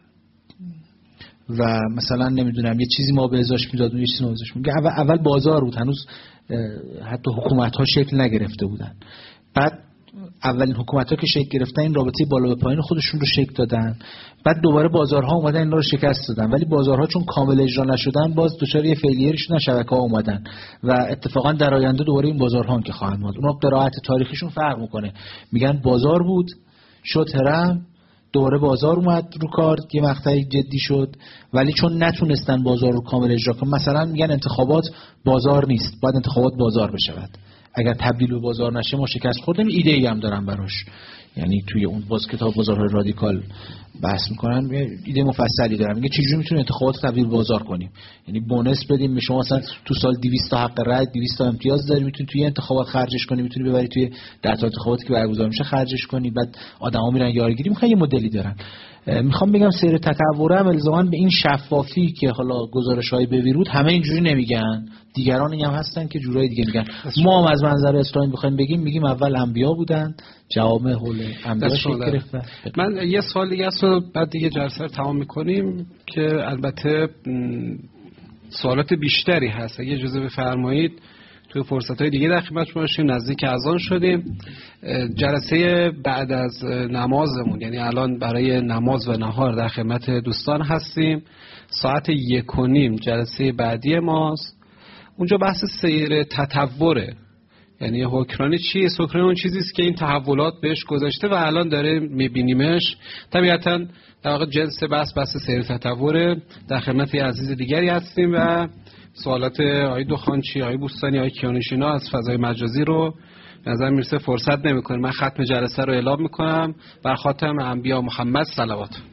A: و مثلا نمیدونم یه چیزی ما به ازاش میداد و یه چیزی ما به ازاش میگه. اول, اول بازار بود، هنوز حتی حکومت ها شکل نگرفته بودن. بعد اولین حکومت ها که شکل گرفتن این رابطه بالا و پایین خودشون رو شکل دادن. بعد دوباره بازارها اومدن اینا رو شکست دادن، ولی بازارها چون کامل اجرا نشدن باز دچار یه فیلیری شدن، شبکه‌ها اومدن و اتفاقا در آینده دوباره این بازارها هم که خواهند اومد. اونا قرائت تاریخیشون فرق میکنه، میگن بازار بود شد هرم، دوباره بازار اومد رو کار، یه مقطعی جدی شد، ولی چون نتونستن بازار رو کامل اجرا کنن، مثلا میگن انتخابات بازار نیست، باید انتخابات بازار بشود. اگر تبدیل به بازار نشه ما شکست خوردیم. ایده ای هم دارم براش، یعنی توی اون باز کتاب بازارهای رادیکال بحث میکنن، ایده مفصلی دارم، میگه چجوری میتونیم انتخابات تبدیل به بازار کنیم. یعنی بونس بدیم به شما، مثلا تو سال دویست تا حق رای، دویست تا امتیاز داری، میتونی توی انتخابات خرجش کنی، میتونی ببری توی ده تا انتخاباتی که برگزار میشه خرجش کنی، بعد آدما میرن یارگیری میخوان، یه مدلی دارن. میخوام بگم سیر تطورم الزاما به این شفافی که حالا گزارش‌های بویرود همه اینجوری نمیگن، دیگران هم هستن که جورای دیگه میگن. ما هم از منظر اسلامی بخوایم بگیم میگیم اول انبیا بودن، جوامع حول انبیا شکل گرفتن.
D: من یه سوال دیگه است و بعد دیگه جلسه رو تمام میکنیم که البته سوالات بیشتری هست، اگه اجازه بفرمایید توی فرصت‌های دیگه در خدمت شما باشیم. نزدیک اذان شدیم. جلسه بعد از نمازمون، یعنی الان برای نماز و نهار در خدمت دوستان هستیم. ساعت یک و نیم جلسه بعدی ماست. اونجا بحث سیر تطوره، یعنی حکمرانی چیست؟ حکمرانی اون چیزی است که این تحولات بهش گذاشته و الان داره میبینیمش. طبیعتاً در واقع جنس بحث بحث سیر تطوره. در خدمت عزیز دیگری هستیم و سوالات آقای دخانچی، آقای بوستانی، آقای کیانشینا از فضای مجازی رو به نظر میرسه فرصت نمیکنه. من ختم جلسه رو اعلام میکنم. بر خاتم انبیا محمد صلوات.